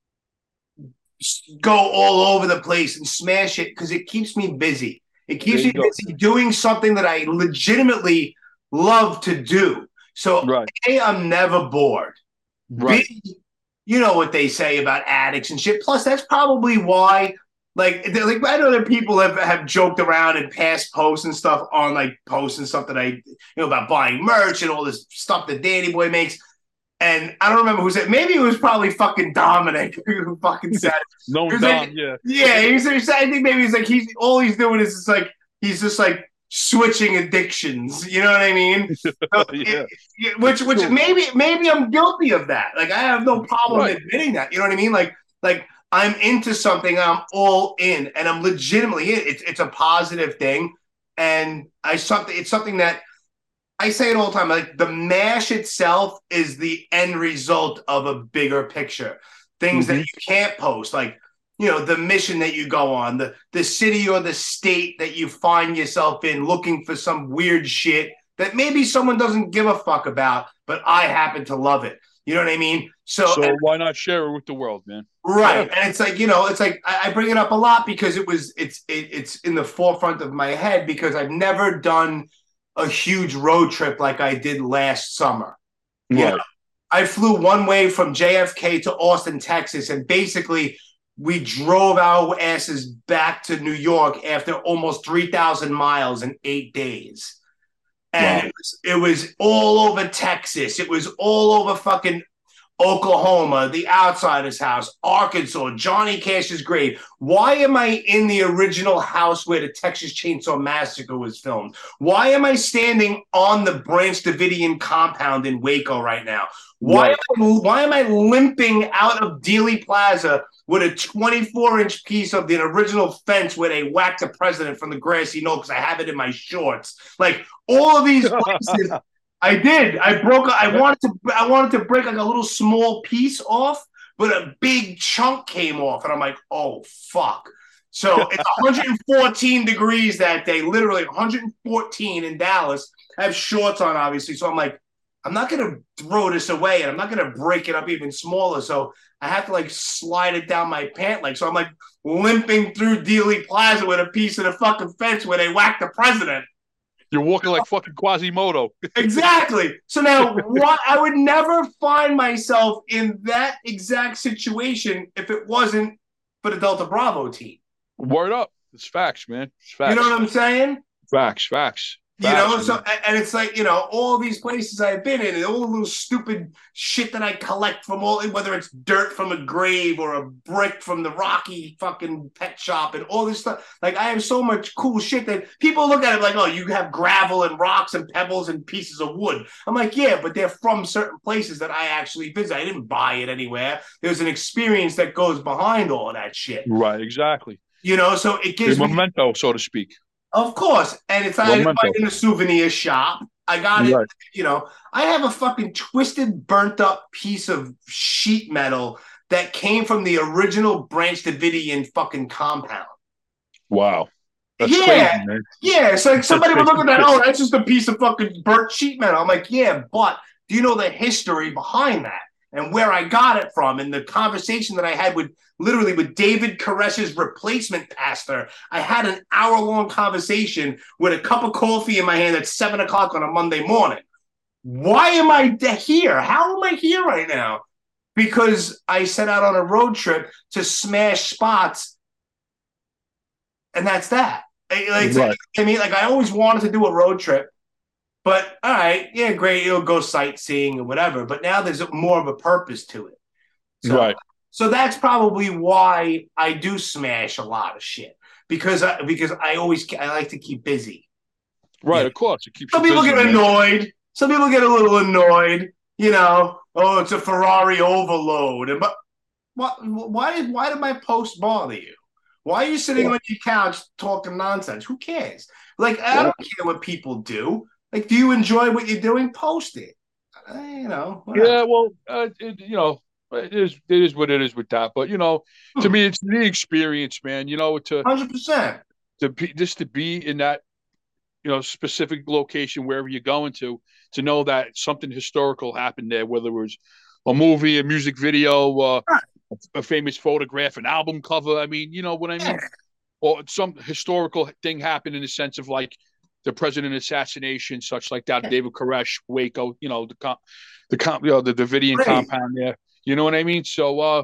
go all over the place and smash it, because it keeps me busy. It keeps me busy doing something that I legitimately love to do. So, right. A, I'm never bored. Right. B, you know what they say about addicts and shit. Plus, that's probably why, like, like I know that people have, have joked around and past posts and stuff on, like, posts and stuff that I, you know, about buying merch and all this stuff that Danny Boy makes. And I don't remember who said, maybe it was probably fucking Dominic who fucking said it. No, Dom, like, yeah. Yeah, he was, I think maybe he's like, he's all he's doing is just like, he's just like switching addictions. You know what I mean? So yeah. it, which, which Sure. maybe, maybe I'm guilty of that. Like, I have no problem Right. admitting that. You know what I mean? Like, like I'm into something, I'm all in, and I'm legitimately in. It's, it's a positive thing. And I something, it's something that, I say it all the time, like the MASH itself is the end result of a bigger picture. Things mm-hmm. that you can't post, like, you know, the mission that you go on, the, the city or the state that you find yourself in looking for some weird shit that maybe someone doesn't give a fuck about, but I happen to love it. You know what I mean? So, so and, why not share it with the world, man? Right. Yeah. And it's like, you know, it's like I, I bring it up a lot because it was it's it, it's in the forefront of my head because I've never done a huge road trip like I did last summer. You Right. know, I flew one way from J F K to Austin, Texas, and basically we drove our asses back to New York after almost three thousand miles in eight days. And Wow. it was, it was all over Texas. It was all over fucking Oklahoma, The Outsider's house, Arkansas, Johnny Cash's grave. Why am I in the original house where the Texas Chainsaw Massacre was filmed? Why am I standing on the Branch Davidian compound in Waco right now? Why, Right. am I, why am I limping out of Dealey Plaza with a twenty-four inch piece of the original fence where they whacked the president from the grassy knoll because I have it in my shorts? Like, all of these places... I did. I broke. I wanted to. I wanted to break like a little small piece off, but a big chunk came off, and I'm like, "Oh fuck!" So it's one hundred fourteen degrees that day. Literally one hundred fourteen in Dallas. I have shorts on, obviously, so I'm like, I'm not gonna throw this away, and I'm not gonna break it up even smaller. So I have to like slide it down my pant leg. So I'm like limping through Dealey Plaza with a piece of the fucking fence where they whacked the president. You're walking like fucking Quasimodo. Exactly. So now, what, I would never find myself in that exact situation if it wasn't for the Delta Bravo team. Word up. It's facts, man. It's facts. You know what I'm saying? Facts, facts. You Facts, know, man. so and it's like, you know, all these places I've been in and all the little stupid shit that I collect from all, whether it's dirt from a grave or a brick from the Rocky fucking pet shop and all this stuff. Like, I have so much cool shit that people look at it like, oh, you have gravel and rocks and pebbles and pieces of wood. I'm like, yeah, but they're from certain places that I actually visit. I didn't buy it anywhere. There's an experience that goes behind all that shit. Right, exactly. You know, so it gives A me... memento, so to speak. Of course. And it's not in a souvenir shop. I got it. Right. You know, I have a fucking twisted, burnt up piece of sheet metal that came from the original Branch Davidian fucking compound. Wow. That's yeah. crazy, man. Yeah. It's like somebody would look at that. Oh, that's just a piece of fucking burnt sheet metal. I'm like, yeah, but do you know the history behind that and where I got it from and the conversation that I had with literally with David Koresh's replacement pastor? I had an hour-long conversation with a cup of coffee in my hand at seven o'clock on a Monday morning. Why am I here? How am I here right now? Because I set out on a road trip to smash spots, and that's that. Like, right. I mean, like, I always wanted to do a road trip, but all right, yeah, great, you'll go sightseeing or whatever. But now there's more of a purpose to it. So, Right. so that's probably why I do smash a lot of shit because I, because I always I like to keep busy. Right, Yeah. of course. It keeps Some you people busy, get man. annoyed. Some people get a little annoyed. You know, oh, it's a Ferrari overload. And but what? Why? Why did my post bother you? Why are you sitting on your couch talking nonsense? Who cares? Like, I don't care what people do. Like, do you enjoy what you're doing? Post it. Uh, you know. Whatever. Yeah, well, uh, it, you know, it is it is what it is with that. But you know, to me, it's the experience, man. You know, to Hundred percent. to be just to be in that you know specific location wherever you're going to, to know that something historical happened there, whether it was a movie, a music video, uh, a famous photograph, an album cover. I mean, you know what I mean? Or some historical thing happened in the sense of like the president assassination, such like that. David Koresh, Waco, you know, the com- the com- you know, the Davidian Great. compound there. You know what I mean? So, uh,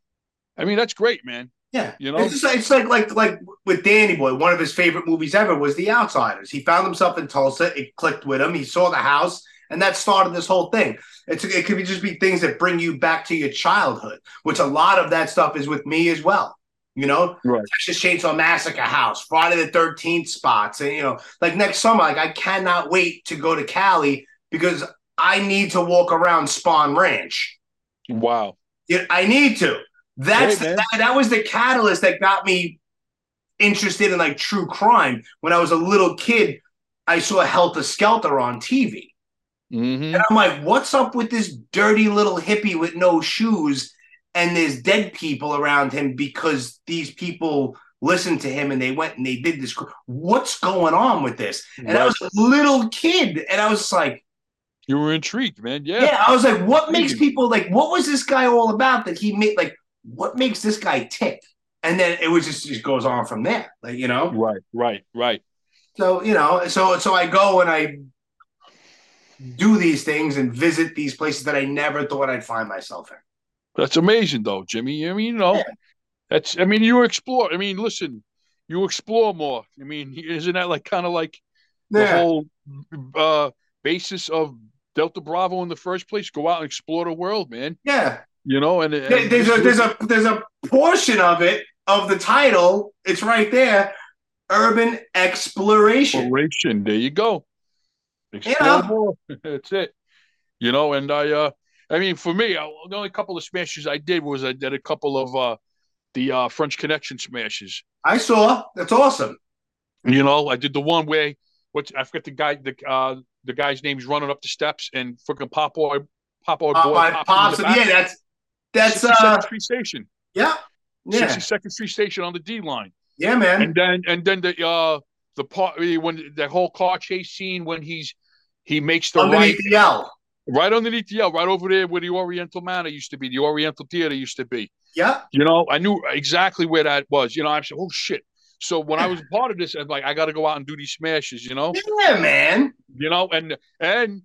I mean, that's great, man. Yeah, You know? it's, just, it's like like like with Danny Boy. One of his favorite movies ever was The Outsiders. He found himself in Tulsa. It clicked with him. He saw the house, and that started this whole thing. It's it could be just be things that bring you back to your childhood, which a lot of that stuff is with me as well. You know, Right. Texas Chainsaw Massacre house, Friday the thirteenth spots, and you know, like next summer, like I cannot wait to go to Cali because I need to walk around Spawn Ranch. Wow. Yeah, I need to. That's Great, man. that, that was the catalyst that got me interested in like true crime. When I was a little kid, I saw Helter Skelter on T V. Mm-hmm. And I'm like, what's up with this dirty little hippie with no shoes? And there's dead people around him because these people listened to him and they went and they did this. What's going on with this? And Right. I was a little kid and I was just like, You were intrigued, man. Yeah. yeah, I was like, what makes Amazing. people like, what was this guy all about that he made, like, what makes this guy tick? And then it was just, just goes on from there, like, you know? Right, right, right. So, you know, so, so I go and I do these things and visit these places that I never thought I'd find myself in. That's amazing, though, Jimmy. I mean, you know, Yeah. that's, I mean, you explore. I mean, listen, you explore more. I mean, isn't that like kind of like the Yeah. whole uh, basis of Delta Bravo in the first place? Go out and explore the world, man. Yeah. You know, and, and There- There's a, there's a, there's a portion of it, of the title, it's right there, urban exploration. exploration. There you go. Explore Yeah. more. That's it. You know, and I, uh, I mean, for me, I, the only couple of smashes I did was I did a couple of uh, the uh, French Connection smashes. I saw. That's awesome. You know, I did the one where what I forget the guy, the uh, the guy's name's running up the steps and freaking Pop Boy, Pop Boy, Uh, boy my pops pops, in the back. yeah, that's that's uh, sixty-second Street Station. yeah, yeah, sixty-second Street Station on the D line, yeah, man. and then and then the uh the part when the whole car chase scene when he's he makes the right Underneath the L. right underneath the L, right over there where the Oriental Manor used to be, the Oriental Theater used to be. Yeah, You know, I knew exactly where that was. You know, I said, oh shit. So when I was part of this, I was like, I got to go out and do these smashes. You know, yeah, man. you know, and and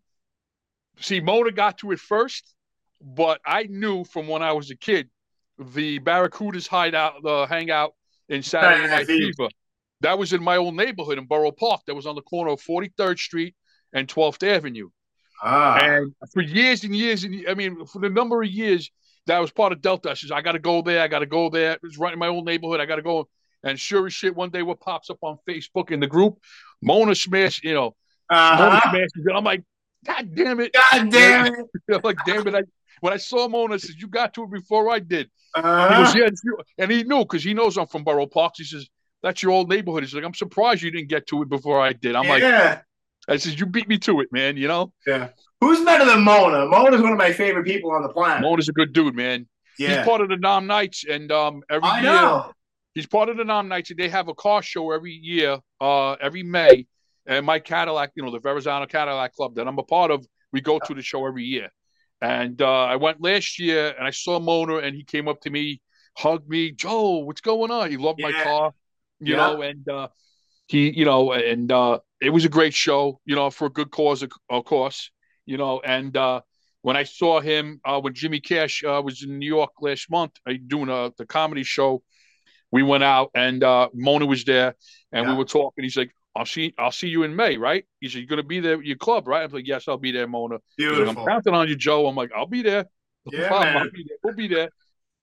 see, Mona got to it first, but I knew from when I was a kid, the Barracudas hideout, the hangout in Saturday Night Fever, that was in my old neighborhood in Borough Park. That was on the corner of forty-third Street and twelfth Avenue. Ah, And for years and years, and I mean, for the number of years that was part of Delta, I says, I got to go there. I got to go there. It was right in my old neighborhood. I got to go. And sure as shit, one day what pops up on Facebook in the group, Mona Smash, you know, Mona uh-huh. Smashes. And I'm like, God damn it. God damn it. I'm like, damn it. I, when I saw Mona, I said, you got to it before I did. He Uh-huh. goes, yeah. it's you. And he knew because he knows I'm from Borough Park. He says, that's your old neighborhood. He's like, I'm surprised you didn't get to it before I did. I'm like, Yeah, I says, you beat me to it, man, you know? yeah. Who's better than Mona? Mona's one of my favorite people on the planet. Mona's a good dude, man. Yeah, He's part of the Nom Knights, and um, every I year know. he's part of the Nom Knights, and they have a car show every year, uh, every May. And my Cadillac, you know, the Verrazano Cadillac Club that I'm a part of, we go to the show every year. And uh, I went last year, and I saw Mona, and he came up to me, hugged me, Joe, what's going on? He loved my Yeah. car, you Yeah. know, and uh, he, you know, and uh, it was a great show, you know, for a good cause, of, of course, you know, and uh, when I saw him, uh, when Jimmy Cash uh, was in New York last month uh, doing a, the comedy show, we went out and uh, Mona was there and Yeah. we were talking. He's like, I'll see, I'll see you in May, right? He said, you're going to be there at your club, right? I'm like, yes, I'll be there, Mona. He's like, I'm Beautiful. counting on you, Joe. I'm like, I'll be there. No Yeah, problem. man. I'll be there. We'll be there.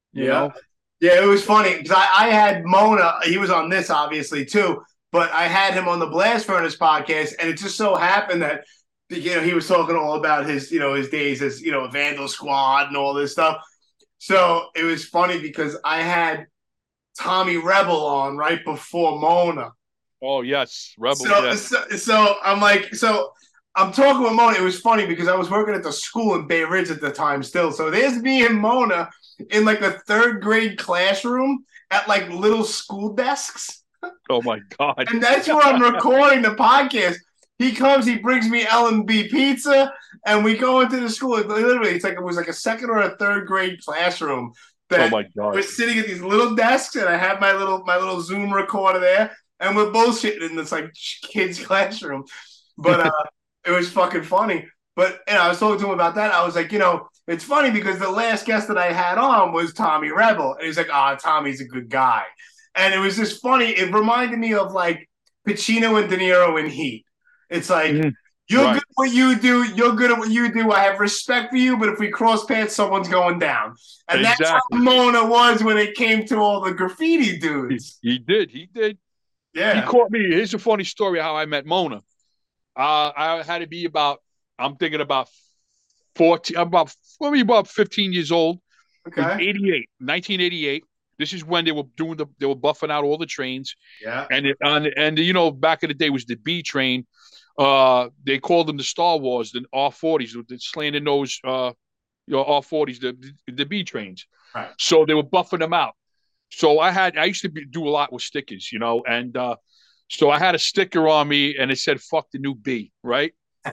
You Yeah. know? Yeah, it was funny because I, I had Mona. He was on this obviously too, but I had him on the Blast Furnace podcast, and it just so happened that you know he was talking all about his you know his days as you know Vandal Squad and all this stuff. So it was funny because I had Tommy Rebel on right before Mona. Oh yes, Rebel. So, yeah. so, so I'm like, so I'm talking with Mona. It was funny because I was working at the school in Bay Ridge at the time still. So there's me and Mona in like a third grade classroom at like little school desks. Oh my God. And that's where I'm recording the podcast. He comes, he brings me L and B pizza, and we go into the school. Literally, it's like it was like a second or a third grade classroom. That Oh my God. we're sitting at these little desks, and I have my little my little Zoom recorder there, and we're bullshitting in this like kids' classroom. But uh, it was fucking funny. But you know, I was talking to him about that. I was like, you know, it's funny because the last guest that I had on was Tommy Rebel, and he's like, ah, oh, Tommy's a good guy, and it was just funny. It reminded me of like Pacino and De Niro in Heat. It's like. Mm-hmm. You're right. Good at what you do. You're good at what you do. I have respect for you, but if we cross paths, someone's going down. And exactly. That's how Mona was when it came to all the graffiti dudes. He, he did. He did. Yeah. He caught me. Here's a funny story how I met Mona. Uh, I had to be about, I'm thinking about fourteen, about, maybe about fifteen years old. Okay. eighty-eight, nineteen eighty-eight. This is when they were doing the, they were buffing out all the trains. Yeah. And, it, and, and you know, back in the day was the B train. Uh, they called them the Star Wars, the R forties, the slant in those, uh, you know, R forties, the, the the B trains. Right. So they were buffing them out. So I had, I used to be, do a lot with stickers, you know, and uh, so I had a sticker on me and it said "fuck the new B," right?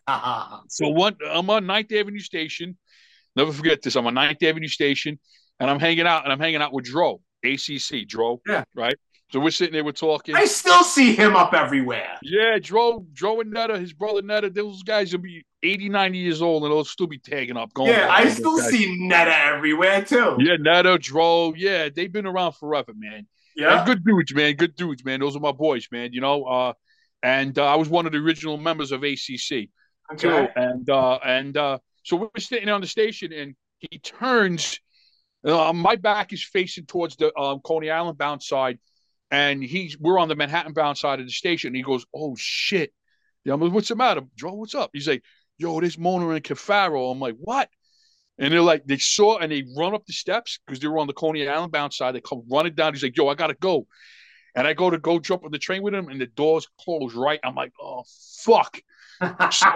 So one, I'm on Ninth Avenue Station. Never forget this. I'm on Ninth Avenue Station, and I'm hanging out, and I'm hanging out with Dro, A C C, Dro. Yeah. Right. So we're sitting there, we're talking. I still see him up everywhere. Yeah, Dro, Dro and Netta, his brother Netta, those guys will be eighty, ninety years old and they'll still be tagging up. Going yeah, I still see Netta everywhere too. Yeah, Netta, Dro, yeah, they've been around forever, man. Yeah. And good dudes, man. Good dudes, man. Those are my boys, man. You know, uh, and uh, I was one of the original members of A C C. Okay. Too. And uh, and uh, so we're sitting on the station and he turns. Uh, my back is facing towards the um, Coney Island bound side. And he's we're on the Manhattan bound side of the station. And he goes, "Oh shit!" Yeah, I'm like, "What's the matter, Joe? What's up?" He's like, "Yo, there's Mona and Cafaro." I'm like, "What?" And they're like, they saw and they run up the steps because they were on the Coney Island bound side. They come running down. He's like, "Yo, I gotta go." And I go to go jump on the train with him, and the doors close right. I'm like, "Oh fuck!" so,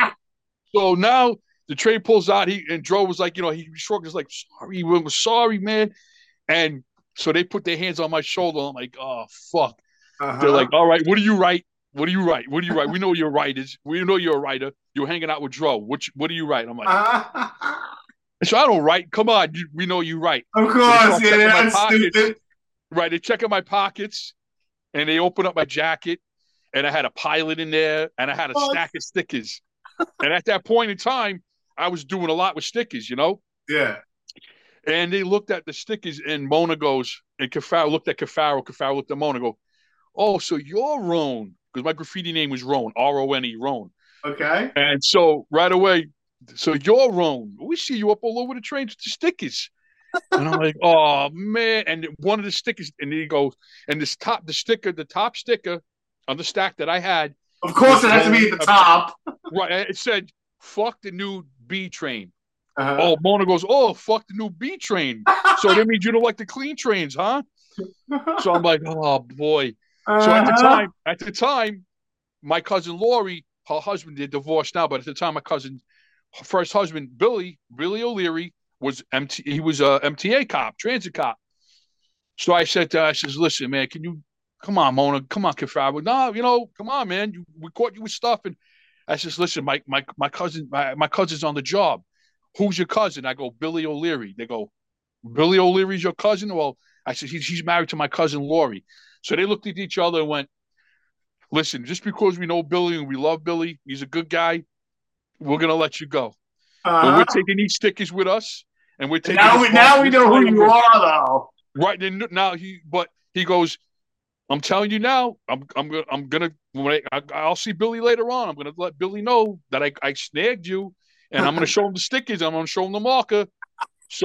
so now the train pulls out. He and Joe was like, you know, he shrugged. He's like, "Sorry, we're sorry, man," and. So they put their hands on my shoulder. I'm like, oh, fuck. Uh-huh. They're like, all right, what do you write? What do you write? What do you write? We know you're writers. We know you're a writer. You're hanging out with Dro. What, what do you write? I'm like, uh-huh. So I don't write. Come on. You, we know you write. Of course. So yeah, that's stupid. Right. They check in my pockets and they open up my jacket and I had a pilot in there and I had a what? stack of stickers. And at that point in time, I was doing a lot with stickers, you know? Yeah. And they looked at the stickers, and Mona goes, and Cafaro looked at Cafaro. Cafaro looked at Mona and go, "Oh, so you're Roan." Because my graffiti name was Roan, R O N E, Roan. Okay. And so right away, so you're Roan. We see you up all over the trains with the stickers. And I'm like, oh, man. And one of the stickers, and he goes, and this top, the sticker, the top sticker on the stack that I had. Of course, it has to be at the top. Right. It said, "Fuck the new B train." Uh-huh. Oh, Mona goes, "Oh, fuck the new B train." So that means you don't like the clean trains, huh? So I'm like, oh boy. Uh-huh. So at the time, at the time, my cousin Lori, her husband, they're divorced now, but at the time, my cousin, her first husband, Billy, Billy O'Leary, was M T he was a M T A cop, transit cop. So I said to her, I says, "Listen, man, can you come on, Mona, come on, Cafaro. No, you know, come on, man. You, we caught you with stuff." And I says, "Listen, my my my cousin, my, my cousin's on the job. Who's your cousin?" I go, "Billy O'Leary." They go, "Billy O'Leary's your cousin?" Well, I said, he's, he's married to my cousin Lori. So they looked at each other and went, "Listen, just because we know Billy and we love Billy, he's a good guy, we're going to let you go. Uh-huh. But we're taking these stickers with us, and we're taking now, we, now we know who you are, though." Right. Then now he, but he goes, "I'm telling you now, I'm I'm gonna I'm gonna when I, I, I'll see Billy later on. I'm gonna let Billy know that I, I snagged you. And I'm going to show him the stickers. I'm going to show him the marker." So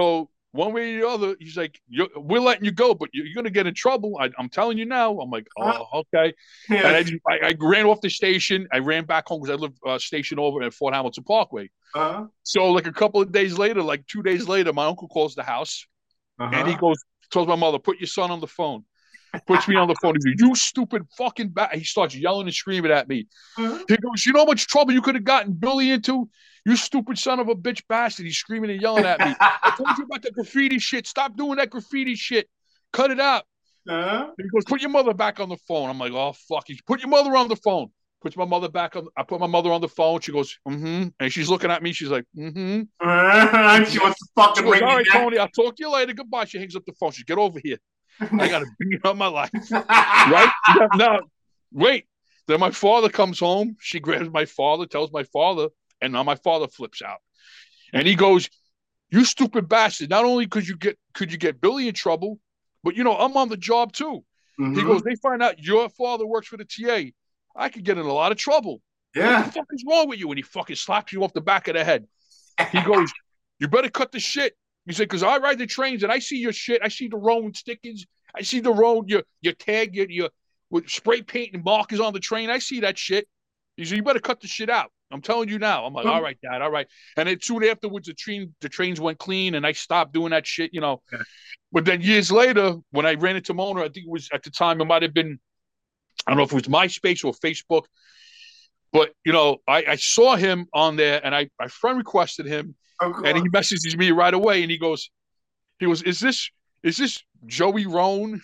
one way or the other. He's like, you're, we're letting you go, but you're, you're going to get in trouble. I, I'm telling you now. I'm like, oh, okay. Yeah. And I, just, I, I ran off the station. I ran back home because I live uh, stationed over at Fort Hamilton Parkway. Uh-huh. So like a couple of days later, like two days later, my uncle calls the house, Uh-huh. and he goes, tells my mother, put your son on the phone. Puts me on the phone. He goes, you stupid fucking bat. He starts yelling and screaming at me. Uh-huh. He goes, you know how much trouble you could have gotten Billy into? You stupid son of a bitch bastard. He's screaming and yelling at me. I told you about the graffiti shit. Stop doing that graffiti shit. Cut it out. Uh-huh. He goes, put your mother back on the phone. I'm like, oh, fuck. He put your mother on the phone. Puts my mother back on. I put my mother on the phone. She goes, mm-hmm. And she's looking at me. She's like, mm-hmm. Uh-huh. She wants to fucking She goes, bring all me right, down. Tony, I'll talk to you later. Goodbye. She hangs up the phone. She get over here. I got to beat on my life. Right? Now, now, wait. Then my father comes home. She grabs my father, tells my father, and now my father flips out. And he goes, you stupid bastard. Not only could you get could you get Billy in trouble, but, you know, I'm on the job, too. Mhm. He goes, they find out your father works for the T A. I could get in a lot of trouble. What Yeah. the fuck is wrong with you? And he fucking slaps you off the back of the head. He goes, you better cut the shit. He said, because I ride the trains and I see your shit. I see the road stickers. I see the road, your your tag, your, your with spray paint and markers on the train. I see that shit. He said, you better cut the shit out. I'm telling you now. I'm like, all right, Dad, all right. And then soon afterwards, the train the trains went clean and I stopped doing that shit, you know. Yeah. But then years later, when I ran into Mona, I think it was at the time, it might have been, I don't know if it was MySpace or Facebook. But, you know, I, I saw him on there and I, I friend requested him. Of course. And he messages me right away, and he goes, "He goes, is this is this Joey Roan?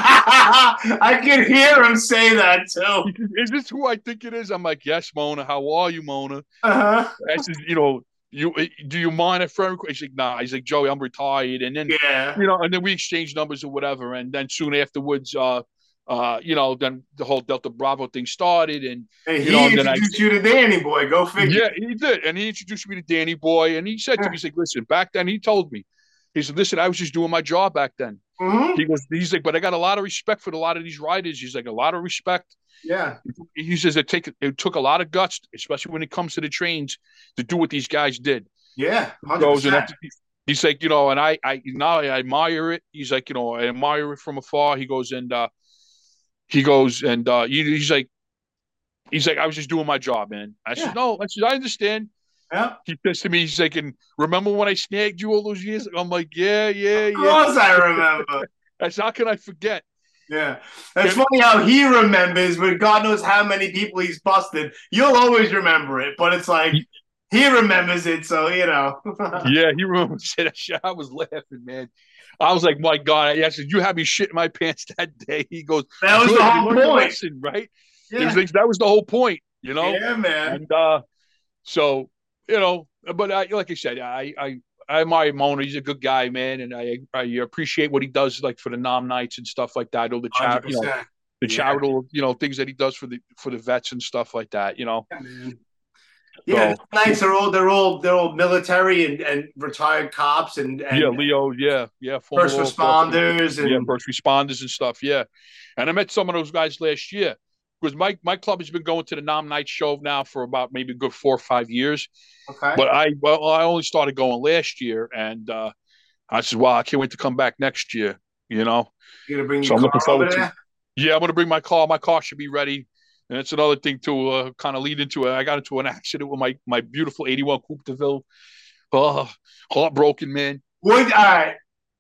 I can hear him say that too. Is this who I think it is?" I'm like, "Yes, Mona. How are you, Mona?" Uh-huh. I said, "You know, you do you mind a friend request?" He's like, "Nah." He's like, "Joey, I'm retired." And then Yeah. you know, and then we exchanged numbers or whatever. And then soon afterwards, uh, uh, you know, then the whole Delta Bravo thing started, and Hey, you he know, and then I- introduced you to Danny Boy. Go figure. yeah, he did. And he introduced me to Danny Boy. And he said to me, he's like, listen, back then he told me, he said, listen, I was just doing my job back then. Mhm. He goes, he's like, but I got a lot of respect for a lot of these riders. He's like, a lot of respect. Yeah. He says it take it took a lot of guts, especially when it comes to the trains, to do what these guys did. Yeah. one Goes hundred and percent. that's, he's like, you know, and I, I now I admire it. He's like, you know, I admire it from afar. He goes and uh, he goes and uh, he, he's like, he's like, I was just doing my job, man. I Yeah. said, no, I said, I understand. Yeah. He says to me, he's like, and remember when I snagged you all those years? I'm like, yeah, yeah, Of yeah. course I remember. I said, how can I forget? Yeah. It's funny how he remembers, but God knows how many people he's busted. You'll always remember it, but it's like he remembers it, so you know. Yeah, he remembers that shit. I was laughing, man. I was like, my God. I said, you had me shit in my pants that day. He goes, That was "Good, the you whole learned your point. lesson, right? He Yeah. was like, that was the whole point, you know? Yeah, man. And uh, so, you know, but I, like I said, I, I, I admire Mona. He's a good guy, man, and I, I appreciate what he does, like for the Nom Nights and stuff like that. Or the chat, you know, one hundred percent. the Yeah. charitable, you know, things that he does for the for the vets and stuff like that. You know, Yeah, man. Yeah, So- the Knights are all they're all they're all military and, and retired cops and, and yeah, Leo, yeah, yeah, former first law enforcement. responders and yeah, first responders and stuff. Yeah, and I met some of those guys last year because my my club has been going to the Nom Night show now for about maybe a good four or five years. okay. But I well, I only started going last year, and uh, I said, "Wow, I can't wait to come back next year." You know, You're gonna bring so your I'm looking car over forward to- there? yeah, I'm gonna bring my car. My car should be ready. And it's another thing to uh, kind of lead into it. I got into an accident with my my beautiful eighty-one Coupe de Ville. Oh, heartbroken, man. Would all right.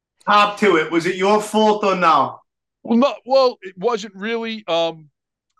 Top to it. Was it your fault or no? Well, no, well, it wasn't really. Um,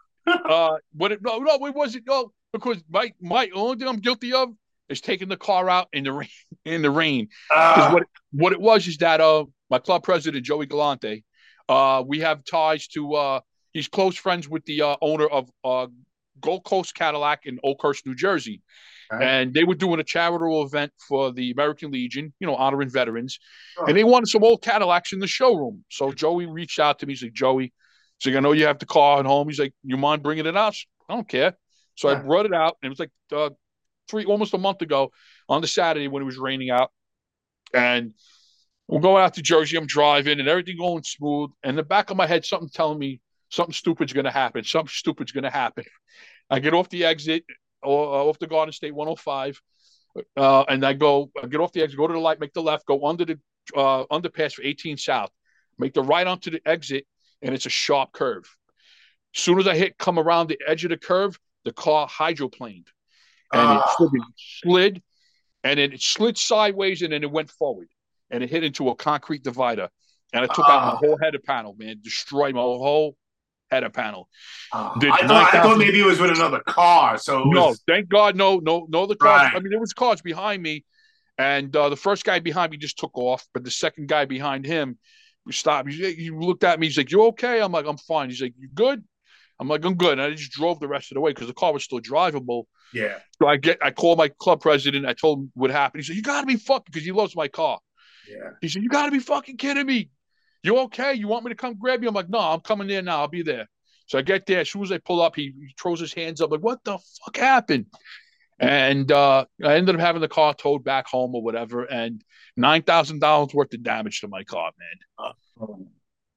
uh, what it no, no, it wasn't. No, because my my only thing I'm guilty of is taking the car out in the rain. In the rain, because Uh, what what it was is that uh, my club president Joey Galante, uh, we have ties to. Uh, he's close friends with the uh, owner of uh, Gold Coast Cadillac in Oakhurst, New Jersey. Okay. And they were doing a charitable event for the American Legion, you know, honoring veterans. Sure. And they wanted some old Cadillacs in the showroom. So Joey reached out to me. He's like, Joey, he's like, I know you have the car at home. He's like, you mind bringing it out? I don't care. So Yeah. I brought it out. And it was like uh, three, almost a month ago on the Saturday when it was raining out. And we're going out to Jersey. I'm driving and everything going smooth. And in the back of my head, something telling me something stupid's going to happen. Something stupid's going to happen. I get off the exit or uh, off the Garden State one oh five. Uh, and I go, I get off the exit, go to the light, make the left, go under the uh, underpass for eighteen South. Make the right onto the exit, and it's a sharp curve. As soon as I hit, come around the edge of the curve, the car hydroplaned, and uh. it slid, and then it slid sideways, and then it went forward, and it hit into a concrete divider, and I took uh. out my whole header panel, man, destroyed my whole header panel. Uh, I, thought, I thought maybe it was with another car. So it no, was... thank God, no, no, no. The cars. Right. I mean, there was cars behind me, and uh, the first guy behind me just took off, but the second guy behind him stopped. He, he looked at me. He's like, "You okay?" I'm like, "I'm fine." He's like, "You good?" I'm like, "I'm good." And I just drove the rest of the way because the car was still drivable. Yeah. So I get, I called my club president. I told him what happened. He said, "You got to be fucking," because he loves my car. Yeah. He said, "You got to be fucking kidding me. You okay? You want me to come grab you?" I'm like, "No, I'm coming there now. I'll be there." So I get there. As soon as I pull up, he, he throws his hands up like, "What the fuck happened?" And uh, I ended up having the car towed back home or whatever, and nine thousand dollars worth of damage to my car, man. Oh.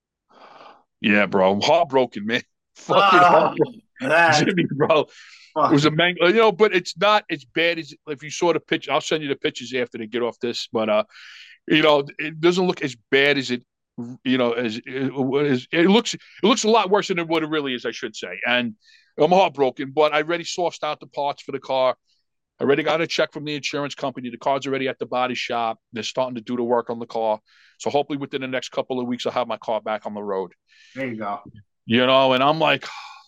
Yeah, bro. I'm heartbroken, man. Fucking uh, heartbroken. Jimmy, bro. Fuck. It was a man, you know, but it's not as bad as if you saw the picture. I'll send you the pictures after they get off this, but uh, you know, it doesn't look as bad as it. You know, as it, it, it looks, it looks a lot worse than what it really is, I should say. And I'm heartbroken, but I already sourced out the parts for the car. I already got a check from the insurance company. The car's already at the body shop. They're starting to do the work on the car. So hopefully within the next couple of weeks, I'll have my car back on the road. There you go. You know, and I'm like,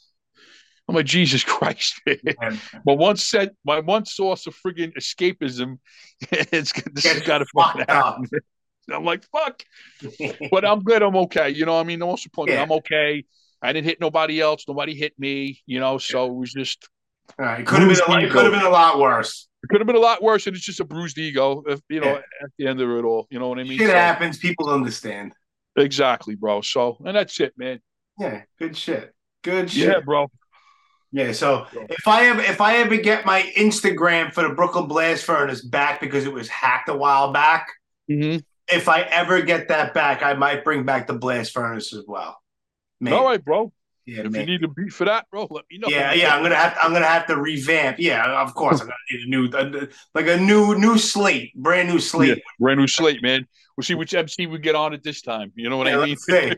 I'm like, Jesus Christ, man. My one set, my one source of friggin' escapism, it's this has got to fucking happen. I'm like, fuck. But I'm good. I'm okay. You know what I mean? The most important, yeah. I'm okay. I didn't hit nobody else. Nobody hit me, you know, so it was just. All right. It could have been, a, it could have been a lot worse. It could have been a lot worse, and it's just a bruised ego, if, you know, yeah. at the end of it all. You know what I mean? Shit so, happens. People understand. Exactly, bro. So, and that's it, man. Yeah. Good shit. Good shit. Yeah, bro. Yeah, so if I ever if I ever get my Instagram for the Brooklyn Blast Furnace back because it was hacked a while back, mm-hmm. if I ever get that back, I might bring back the Blast Furnace as well. Maybe. All right, bro. Yeah, if maybe. you need a beat for that, bro, let me know. Yeah, yeah, I'm gonna have to, I'm gonna have to revamp. Yeah, of course, I'm gonna need a new, a, like a new, new slate, brand new slate, yeah, brand new slate, man. We'll see which M C we get on at this time. You know what yeah, I mean?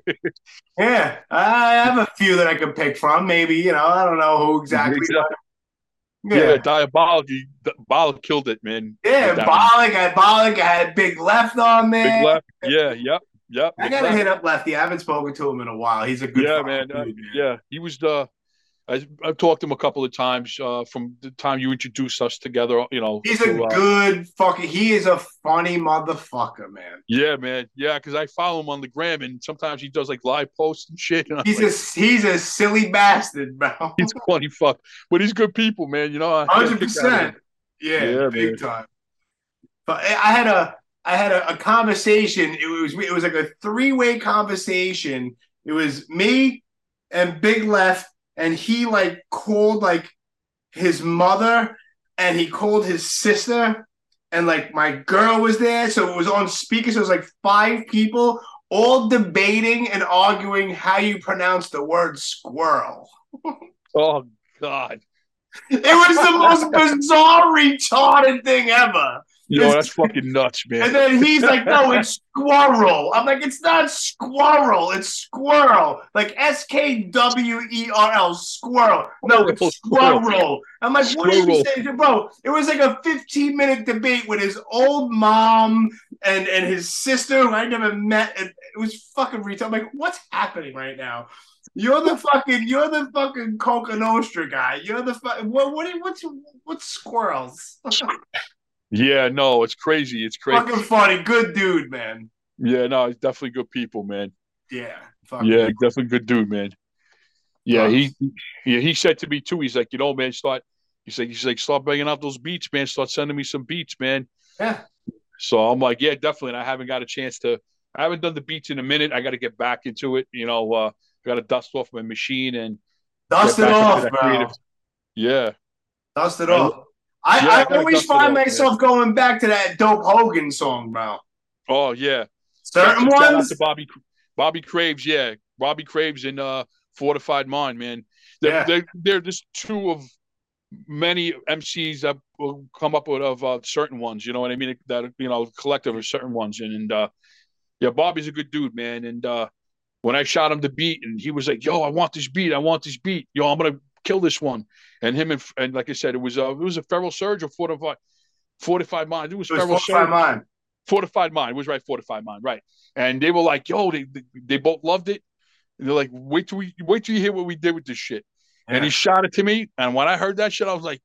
Yeah, I have a few that I could pick from. Maybe, you know, I don't know who exactly. exactly. Yeah, yeah Diabolic, Diabolic killed it, man. Yeah, Diabolic, Diabolic. I had Big Left on there. Big Left, yeah, yep. Yep, I gotta hit up Lefty. I haven't spoken to him in a while. He's a good yeah, man. Dude, uh, man. Yeah, he was the. I, I've talked to him a couple of times uh, from the time you introduced us together. You know, he's to, a uh, good fucking. He is a funny motherfucker, man. Yeah, man. Yeah, because I follow him on the gram, and sometimes he does like live posts and shit. And he's like, a he's a silly bastard, bro. He's a funny fuck, but he's good people, man. You know, hundred percent. Yeah, yeah, big man. time. But I had a. I had a, a conversation. It was it was like a three way conversation. It was me and Big Left, and he like called like his mother, and he called his sister, and like my girl was there, so it was on speaker. So it was like five people all debating and arguing how you pronounce the word squirrel. Oh God! It was the most bizarre, retarded thing ever. You know, that's fucking nuts, man. And then he's like, no, it's squirrel. I'm like, it's not squirrel, it's squirrel. Like S K W E R L, squirrel. No, it's squirrel. I'm like, what are you saying? Bro, it was like a fifteen minute debate with his old mom and, and his sister who I never met. And it was fucking retarded. I'm like, what's happening right now? You're the fucking, you're the fucking Coca Nostra guy. You're the fucking, what, what, what's, what's squirrels? Yeah, no, it's crazy. It's crazy. Fucking funny. Good dude, man. Yeah, no, he's definitely good people, man. Yeah. Yeah, definitely good dude, man. Yeah, he yeah, he said to me too, he's like, you know, man, start he's like, he's like, start bringing out those beats, man. Start sending me some beats, man. Yeah. So I'm like, yeah, definitely. And I haven't got a chance to I haven't done the beats in a minute. I gotta get back into it. You know, uh I gotta dust off my machine and dust it off, bro. Creative. Yeah. Dust it off. I, yeah, I, I always find off, myself man. going back to that Dope Hogan song, bro. Oh yeah, certain shout, ones. Shout out to Bobby, Bobby Craves, yeah, Bobby Craves and uh, Fortified Mind, man. They're, yeah. they're they're just two of many M Cs that will come up with of uh, certain ones. You know what I mean? That you know, collective of certain ones. And, and uh, yeah, Bobby's a good dude, man. And uh, when I shot him the beat, and he was like, "Yo, I want this beat. I want this beat. Yo, I'm gonna kill this one." And him and and like I said, it was uh, it was a Feral Surge or fortified fortified mind. It was, It was Feral Fortified Surge. Mind. Fortified Mind. It was right. Fortified Mind. Right. And they were like, "Yo, they they, they both loved it." And they're like, "Wait till we wait till you hear what we did with this shit." Yeah. And he shot it to me. And when I heard that shit, I was like,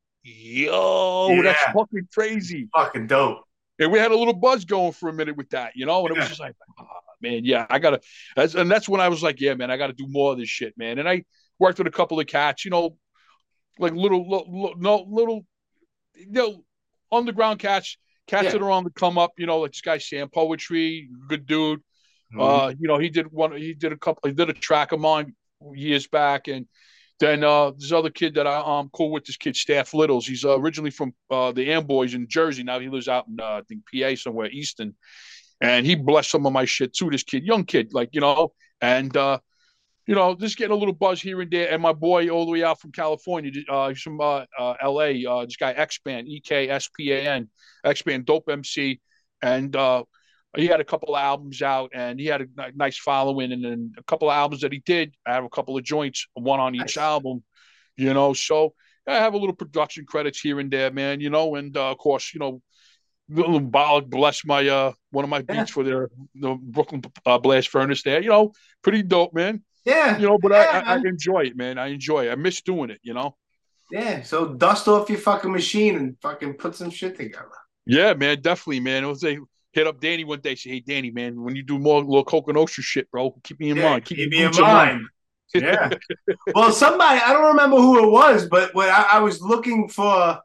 "Yo, Yeah. that's fucking crazy." Fucking dope. And we had a little buzz going for a minute with that, you know. And it was Yeah. just like, oh, man, yeah, I gotta. That's, and that's when I was like, yeah, man, I gotta do more of this shit, man. And I worked with a couple of cats, you know, like little, little, no, little, you know, underground cats, cats Yeah. that are on the come up, you know, like this guy Sam Poetry, good dude. Mhm. Uh, you know, he did one, he did a couple, he did a track of mine years back, and then uh, this other kid that I, I'm cool with, this kid Staff Littles. He's uh, originally from uh, the Amboys in Jersey. Now he lives out in uh, I think P A somewhere, Easton, and he blessed some of my shit too. This kid, young kid, like you know, and uh, you know, just getting a little buzz here and there. And my boy, all the way out from California, uh, he's from uh, uh, L A. Uh, this guy X-Pan, E K S P A N, X-Pan, dope M C, and uh, he had a couple of albums out, and he had a nice following. And then a couple of albums that he did, I have a couple of joints, one on each Nice. album, you know. So I have a little production credits here and there, man, you know. And uh, of course, you know, little Bollock blessed my uh one of my beats Yeah. for their the Brooklyn uh, Blast Furnace there, you know, pretty dope, man. Yeah. You know, but Yeah, I, I, I man. enjoy it, man. I enjoy it. I miss doing it, you know. Yeah. So dust off your fucking machine and fucking put some shit together. Yeah, man, definitely, man. It was a hit up Danny one day. Say, hey, Danny, man, when you do more little Coke and Ocean shit, bro, keep me in Yeah, mind. Keep, keep me me in boots in mind. Yeah. Well, somebody, I don't remember who it was, but when I, I was looking for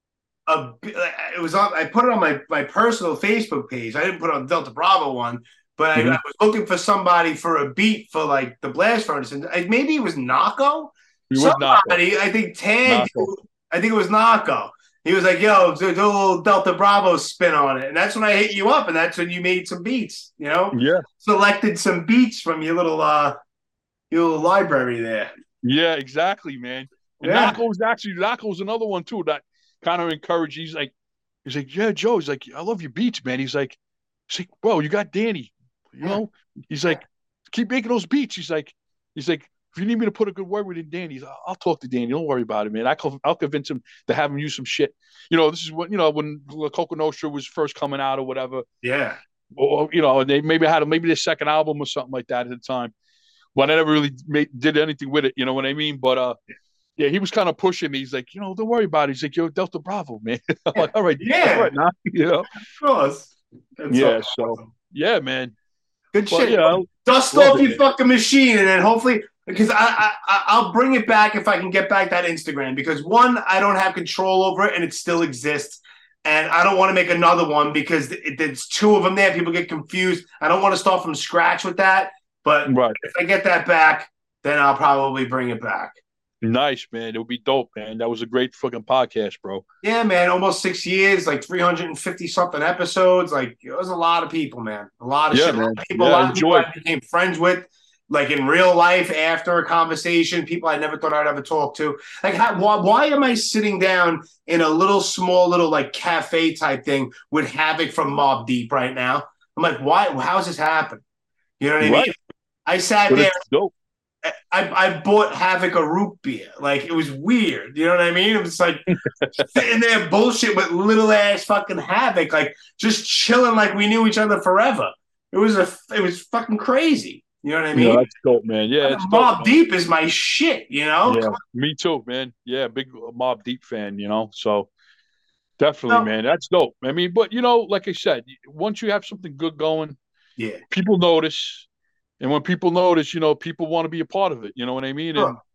a, it was on, I put it on my, my personal Facebook page. I didn't put it on Delta Bravo one, but I, Mhm. I was looking for somebody for a beat for like the Blast Furnace. And I, maybe it was Nako. He was Nako. Somebody, I think tagged, Nako. I think it was Nako. He was like, yo, do, do a little Delta Bravo spin on it. And that's when I hit you up, and that's when you made some beats, you know? Yeah. Selected some beats from your little uh your little library there. Yeah, exactly, man. And Yeah. Nako was actually Nako was another one too that kind of encouraged. He's like, he's like, yeah, Joe. He's like, I love your beats, man. He's like, he's like, bro, you got Danny. You know, he's like, keep making those beats. He's like, he's like, if you need me to put a good word with Danny, he's, I'll talk to Danny. Don't worry about it, man. I I'll convince him to have him use some shit. You know, this is what you know when La Coca Nostra was first coming out or whatever. Yeah. Or you know, they maybe had a, maybe their second album or something like that at the time. But I never really made, did anything with it. You know what I mean? But uh, yeah, he was kind of pushing me. He's like, you know, don't worry about it. He's like, yo, Delta Bravo, man. I'm like, all right, Yeah. all right, now, you know. Of course. That's Yeah, so so awesome. yeah, man. Good But, shit. yeah, Dust love off it, your man. fucking machine, and then hopefully, because I, I I- I'll bring it back if I can get back that Instagram. Because one, I don't have control over it, and it still exists. And I don't want to make another one because it, there's two of them there. People get confused. I don't want to start from scratch with that. But Right. if I get that back, then I'll probably bring it back. Nice, man. It would be dope, man. That was a great fucking podcast, bro. Yeah, man. Almost six years, like three hundred fifty something episodes. Like, it was a lot of people, man. A lot of Yeah, shit. A lot man. of people, Yeah, a lot of people enjoy. I became friends with, like in real life after a conversation. People I never thought I'd ever talk to. Like, how, why, why am I sitting down in a little small, little like cafe type thing with Havoc from Mob Deep right now? I'm like, why? How does this happen? You know what I mean? Right. I sat But there. it's dope. I, I bought Havoc a root beer. Like, it was weird. You know what I mean? It was like sitting there bullshit with little ass fucking Havoc, like just chilling like we knew each other forever. It was a it was fucking crazy. You know what I mean? Yeah, that's dope, man. Yeah, it's dope. Mob man. Deep is my shit, you know? Yeah, me too, man. Yeah, big Mob Deep fan, you know. So definitely, No. man. That's dope. I mean, but you know, like I said, once you have something good going, Yeah. people notice. And when people notice, you know, people want to be a part of it. You know what I mean? And Sure.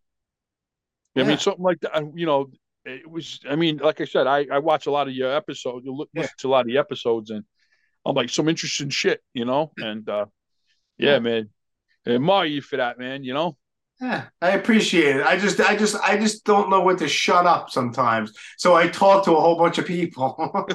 I Yeah. mean, something like that, you know, it was, I mean, like I said, I, I watch a lot of your episodes, you look, Yeah. listen to a lot of the episodes, and I'm like, some interesting shit, you know? And uh, yeah, Yeah. man. I admire you for that, man, you know? Yeah, I appreciate it. I just, I just, I just don't know when to shut up sometimes. So I talk to a whole bunch of people.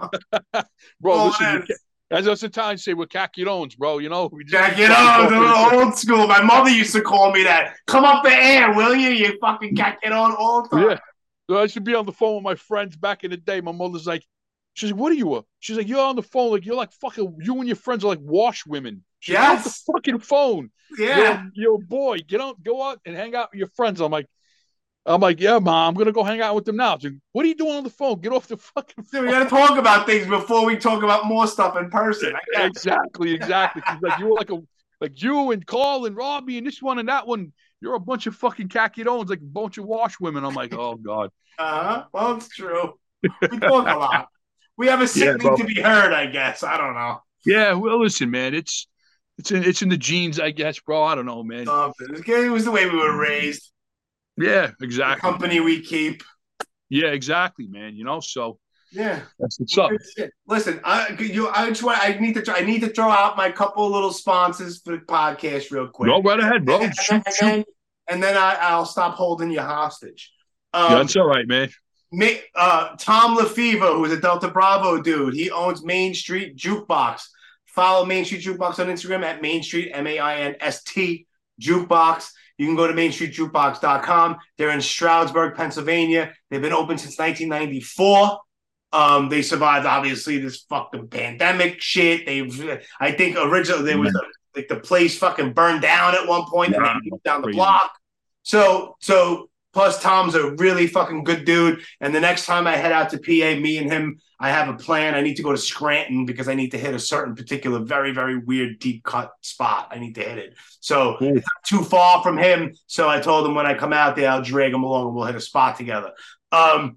Bro, Oh, listen, man. we, as us Italians say, we're cacciones, bro, you know? We just- Jack, you know, the old school. My mother used to call me that. Come up the air, will you? You fucking cat get on all the time. Yeah. So I used to be on the phone with my friends back in the day. My mother's like, she's like, what are you? Uh? She's like, you're on the phone. Like, you're like fucking, you and your friends are like wash women. She's like, Yes. get the fucking phone. Yeah. You're, you're a boy. Get out, go out and hang out with your friends. I'm like, I'm like, yeah, mom, I'm gonna go hang out with them now. Like, what are you doing on the phone? Get off the fucking phone. Dude, we got to talk about things before we talk about more stuff in person. I got Exactly, exactly. She's like, you're like a, like you and Carl and Robbie and this one and that one. You're a bunch of fucking cacadones, like a bunch of wash women. I'm like, oh God. Uh-huh. Well, it's true. We talk a lot. We have a sick Yeah, need bro. to be heard, I guess. I don't know. Yeah, well, listen, man, it's it's in it's in the genes, I guess, bro. I don't know, man. Something. It was the way we were raised, Yeah, the exactly. company we keep. Yeah, exactly, man. You know, so Yeah. that's what's up. Good shit. Listen, I you I just want I need to try, I need to throw out my couple of little sponsors for the podcast real quick. Go right ahead, bro. And, Shoot, and, and shoot. then, and then I, I'll stop holding you hostage. Um, Yeah, that's all right, man. Ma- uh, Tom Lefevre, who's a Delta Bravo dude, he owns Main Street Jukebox. Follow Main Street Jukebox on Instagram at Main Street, M A I N S T, Jukebox. You can go to main street jukebox dot com. They're in Stroudsburg, Pennsylvania. They've been open since nineteen ninety-four. Um, they survived, obviously, this fucking pandemic shit. They've, I think, originally, there was a, like the place fucking burned down at one point, and Wow, they moved down the crazy. block. So, so plus Tom's a really fucking good dude. And the next time I head out to P A, me and him, I have a plan. I need to go to Scranton because I need to hit a certain particular, very, very weird deep cut spot. I need to hit it. So Cool. it's not too far from him. So I told him when I come out there, I'll drag him along and we'll hit a spot together. Um,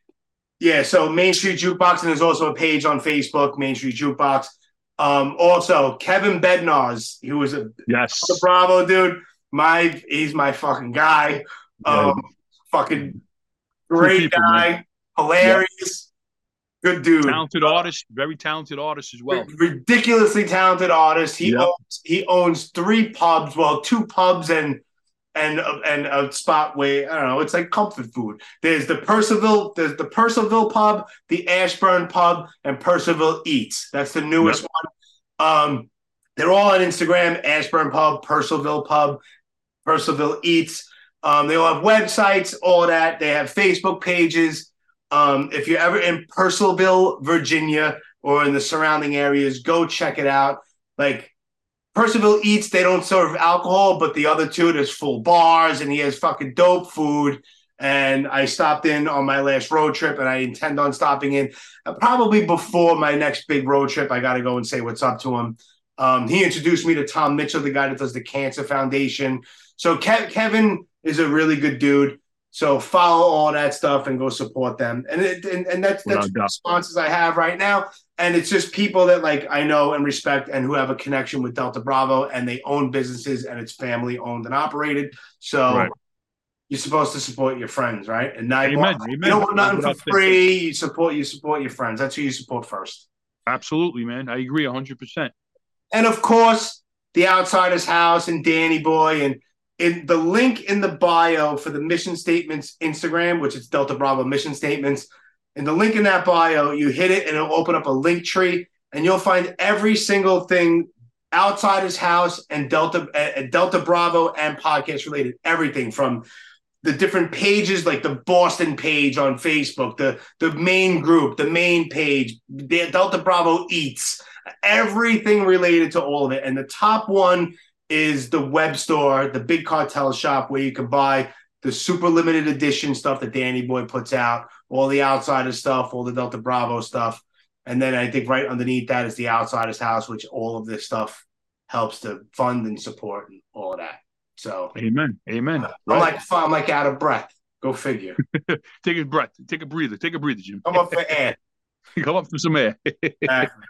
yeah, so Main Street Jukebox, and there's also a page on Facebook, Main Street Jukebox. Um, also, Kevin Bednarz, who was a Yes. the Bravo dude. My he's my fucking guy. Um, Yeah. fucking great people, guy, man. hilarious, good dude, Talented artist, very talented artist as well. ridiculously talented artist. He Yep. owns he owns three pubs, well, two pubs and and and a spot where I don't know. It's like comfort food. There's the Percival, there's the Percival pub, the Ashburn pub, and Percival Eats. That's the newest Yep. one. Um, they're all on Instagram: Ashburn Pub, Percival Pub, Percival Eats. Um, they all have websites, all that. They have Facebook pages. Um, if you're ever in Purcellville, Virginia, or in the surrounding areas, go check it out. Like Percival Eats, they don't serve alcohol, but the other two, there's full bars, and he has fucking dope food. And I stopped in on my last road trip, and I intend on stopping in uh, probably before my next big road trip. I got to go and say what's up to him. Um, he introduced me to Tom Mitchell, the guy that does the Cancer Foundation. So Kev- Kevin is a really good dude. So follow all that stuff and go support them. And it, and, and that's that's Without doubt. the sponsors I have right now. And it's just people that like I know and respect and who have a connection with Delta Bravo, and they own businesses, and it's family owned and operated. So Right. you're supposed to support your friends, right? And now you Amen. want- Amen. you don't want nothing for Without doubt. free. You support you support your friends. That's who you support first. Absolutely, man. I agree one hundred percent. And of course, the Outsider's House and Danny Boy, and in the link in the bio for the Mission Statements Instagram, which is Delta Bravo Mission Statements. In the link in that bio, you hit it and it'll open up a link tree, and you'll find every single thing Outsider's House and Delta uh, Delta Bravo and podcast related. Everything from the different pages, like the Boston page on Facebook, the the main group, the main page, the Delta Bravo Eats, everything related to all of it. And the top one is the web store, the Big Cartel Shop, where you can buy the super limited edition stuff that Danny Boy puts out, all the Outsider stuff, all the Delta Bravo stuff. And then I think right underneath that is the Outsider's House, which all of this stuff helps to fund and support and all of that. So Amen. Amen. I'm Right. like I'm like out of breath. Go figure. Take a breath. Take a breather. Take a breather, Jim. Come up for air. Come up for some air. Exactly.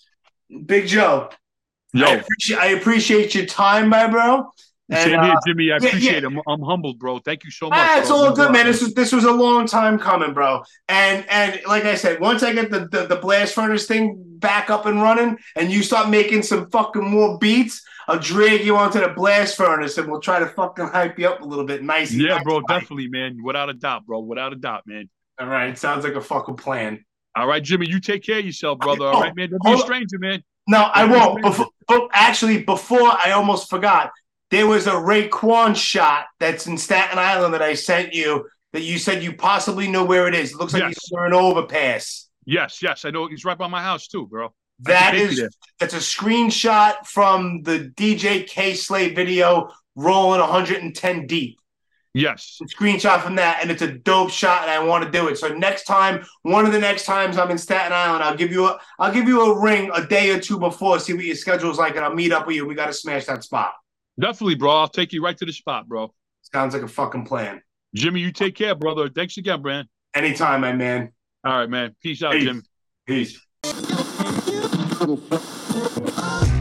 Big Joe. Yo, I appreciate, I appreciate your time, my bro. And, same uh, here, Jimmy. I yeah, appreciate yeah. it. I'm, I'm humbled, bro. Thank you so much. Ah, it's bro. all good, man. This was this was a long time coming, bro. And and like I said, once I get the, the the blast furnace thing back up and running, and you start making some fucking more beats, I'll drag you onto the blast furnace, and we'll try to fucking hype you up a little bit. Nice, Yeah, nice bro. fight. Definitely, man. Without a doubt, bro. Without a doubt, man. All right, sounds like a fucking plan. All right, Jimmy. You take care of yourself, brother. All Oh, right, man. Don't be a hold on. stranger, man. No, I Don't be a won't. stranger. Before, but actually, before I almost forgot, there was a Raekwon shot that's in Staten Island that I sent you. that you said you possibly know where it is. It looks like Yes. you're an overpass. Yes, yes, I know. He's right by my house too, bro. I That can take you is there. that's a screenshot from the D J K Slate video rolling one hundred ten deep. Yes. Screenshot from that, and it's a dope shot, and I want to do it. So next time, one of the next times I'm in Staten Island, I'll give you a I'll give you a ring a day or two before, see what your schedule's like, and I'll meet up with you. We got to smash that spot. Definitely, bro. I'll take you right to the spot, bro. Sounds like a fucking plan. Jimmy, you take care, brother. Thanks again, man. Anytime, my man. All right, man. Peace out, Peace. Jimmy. Peace.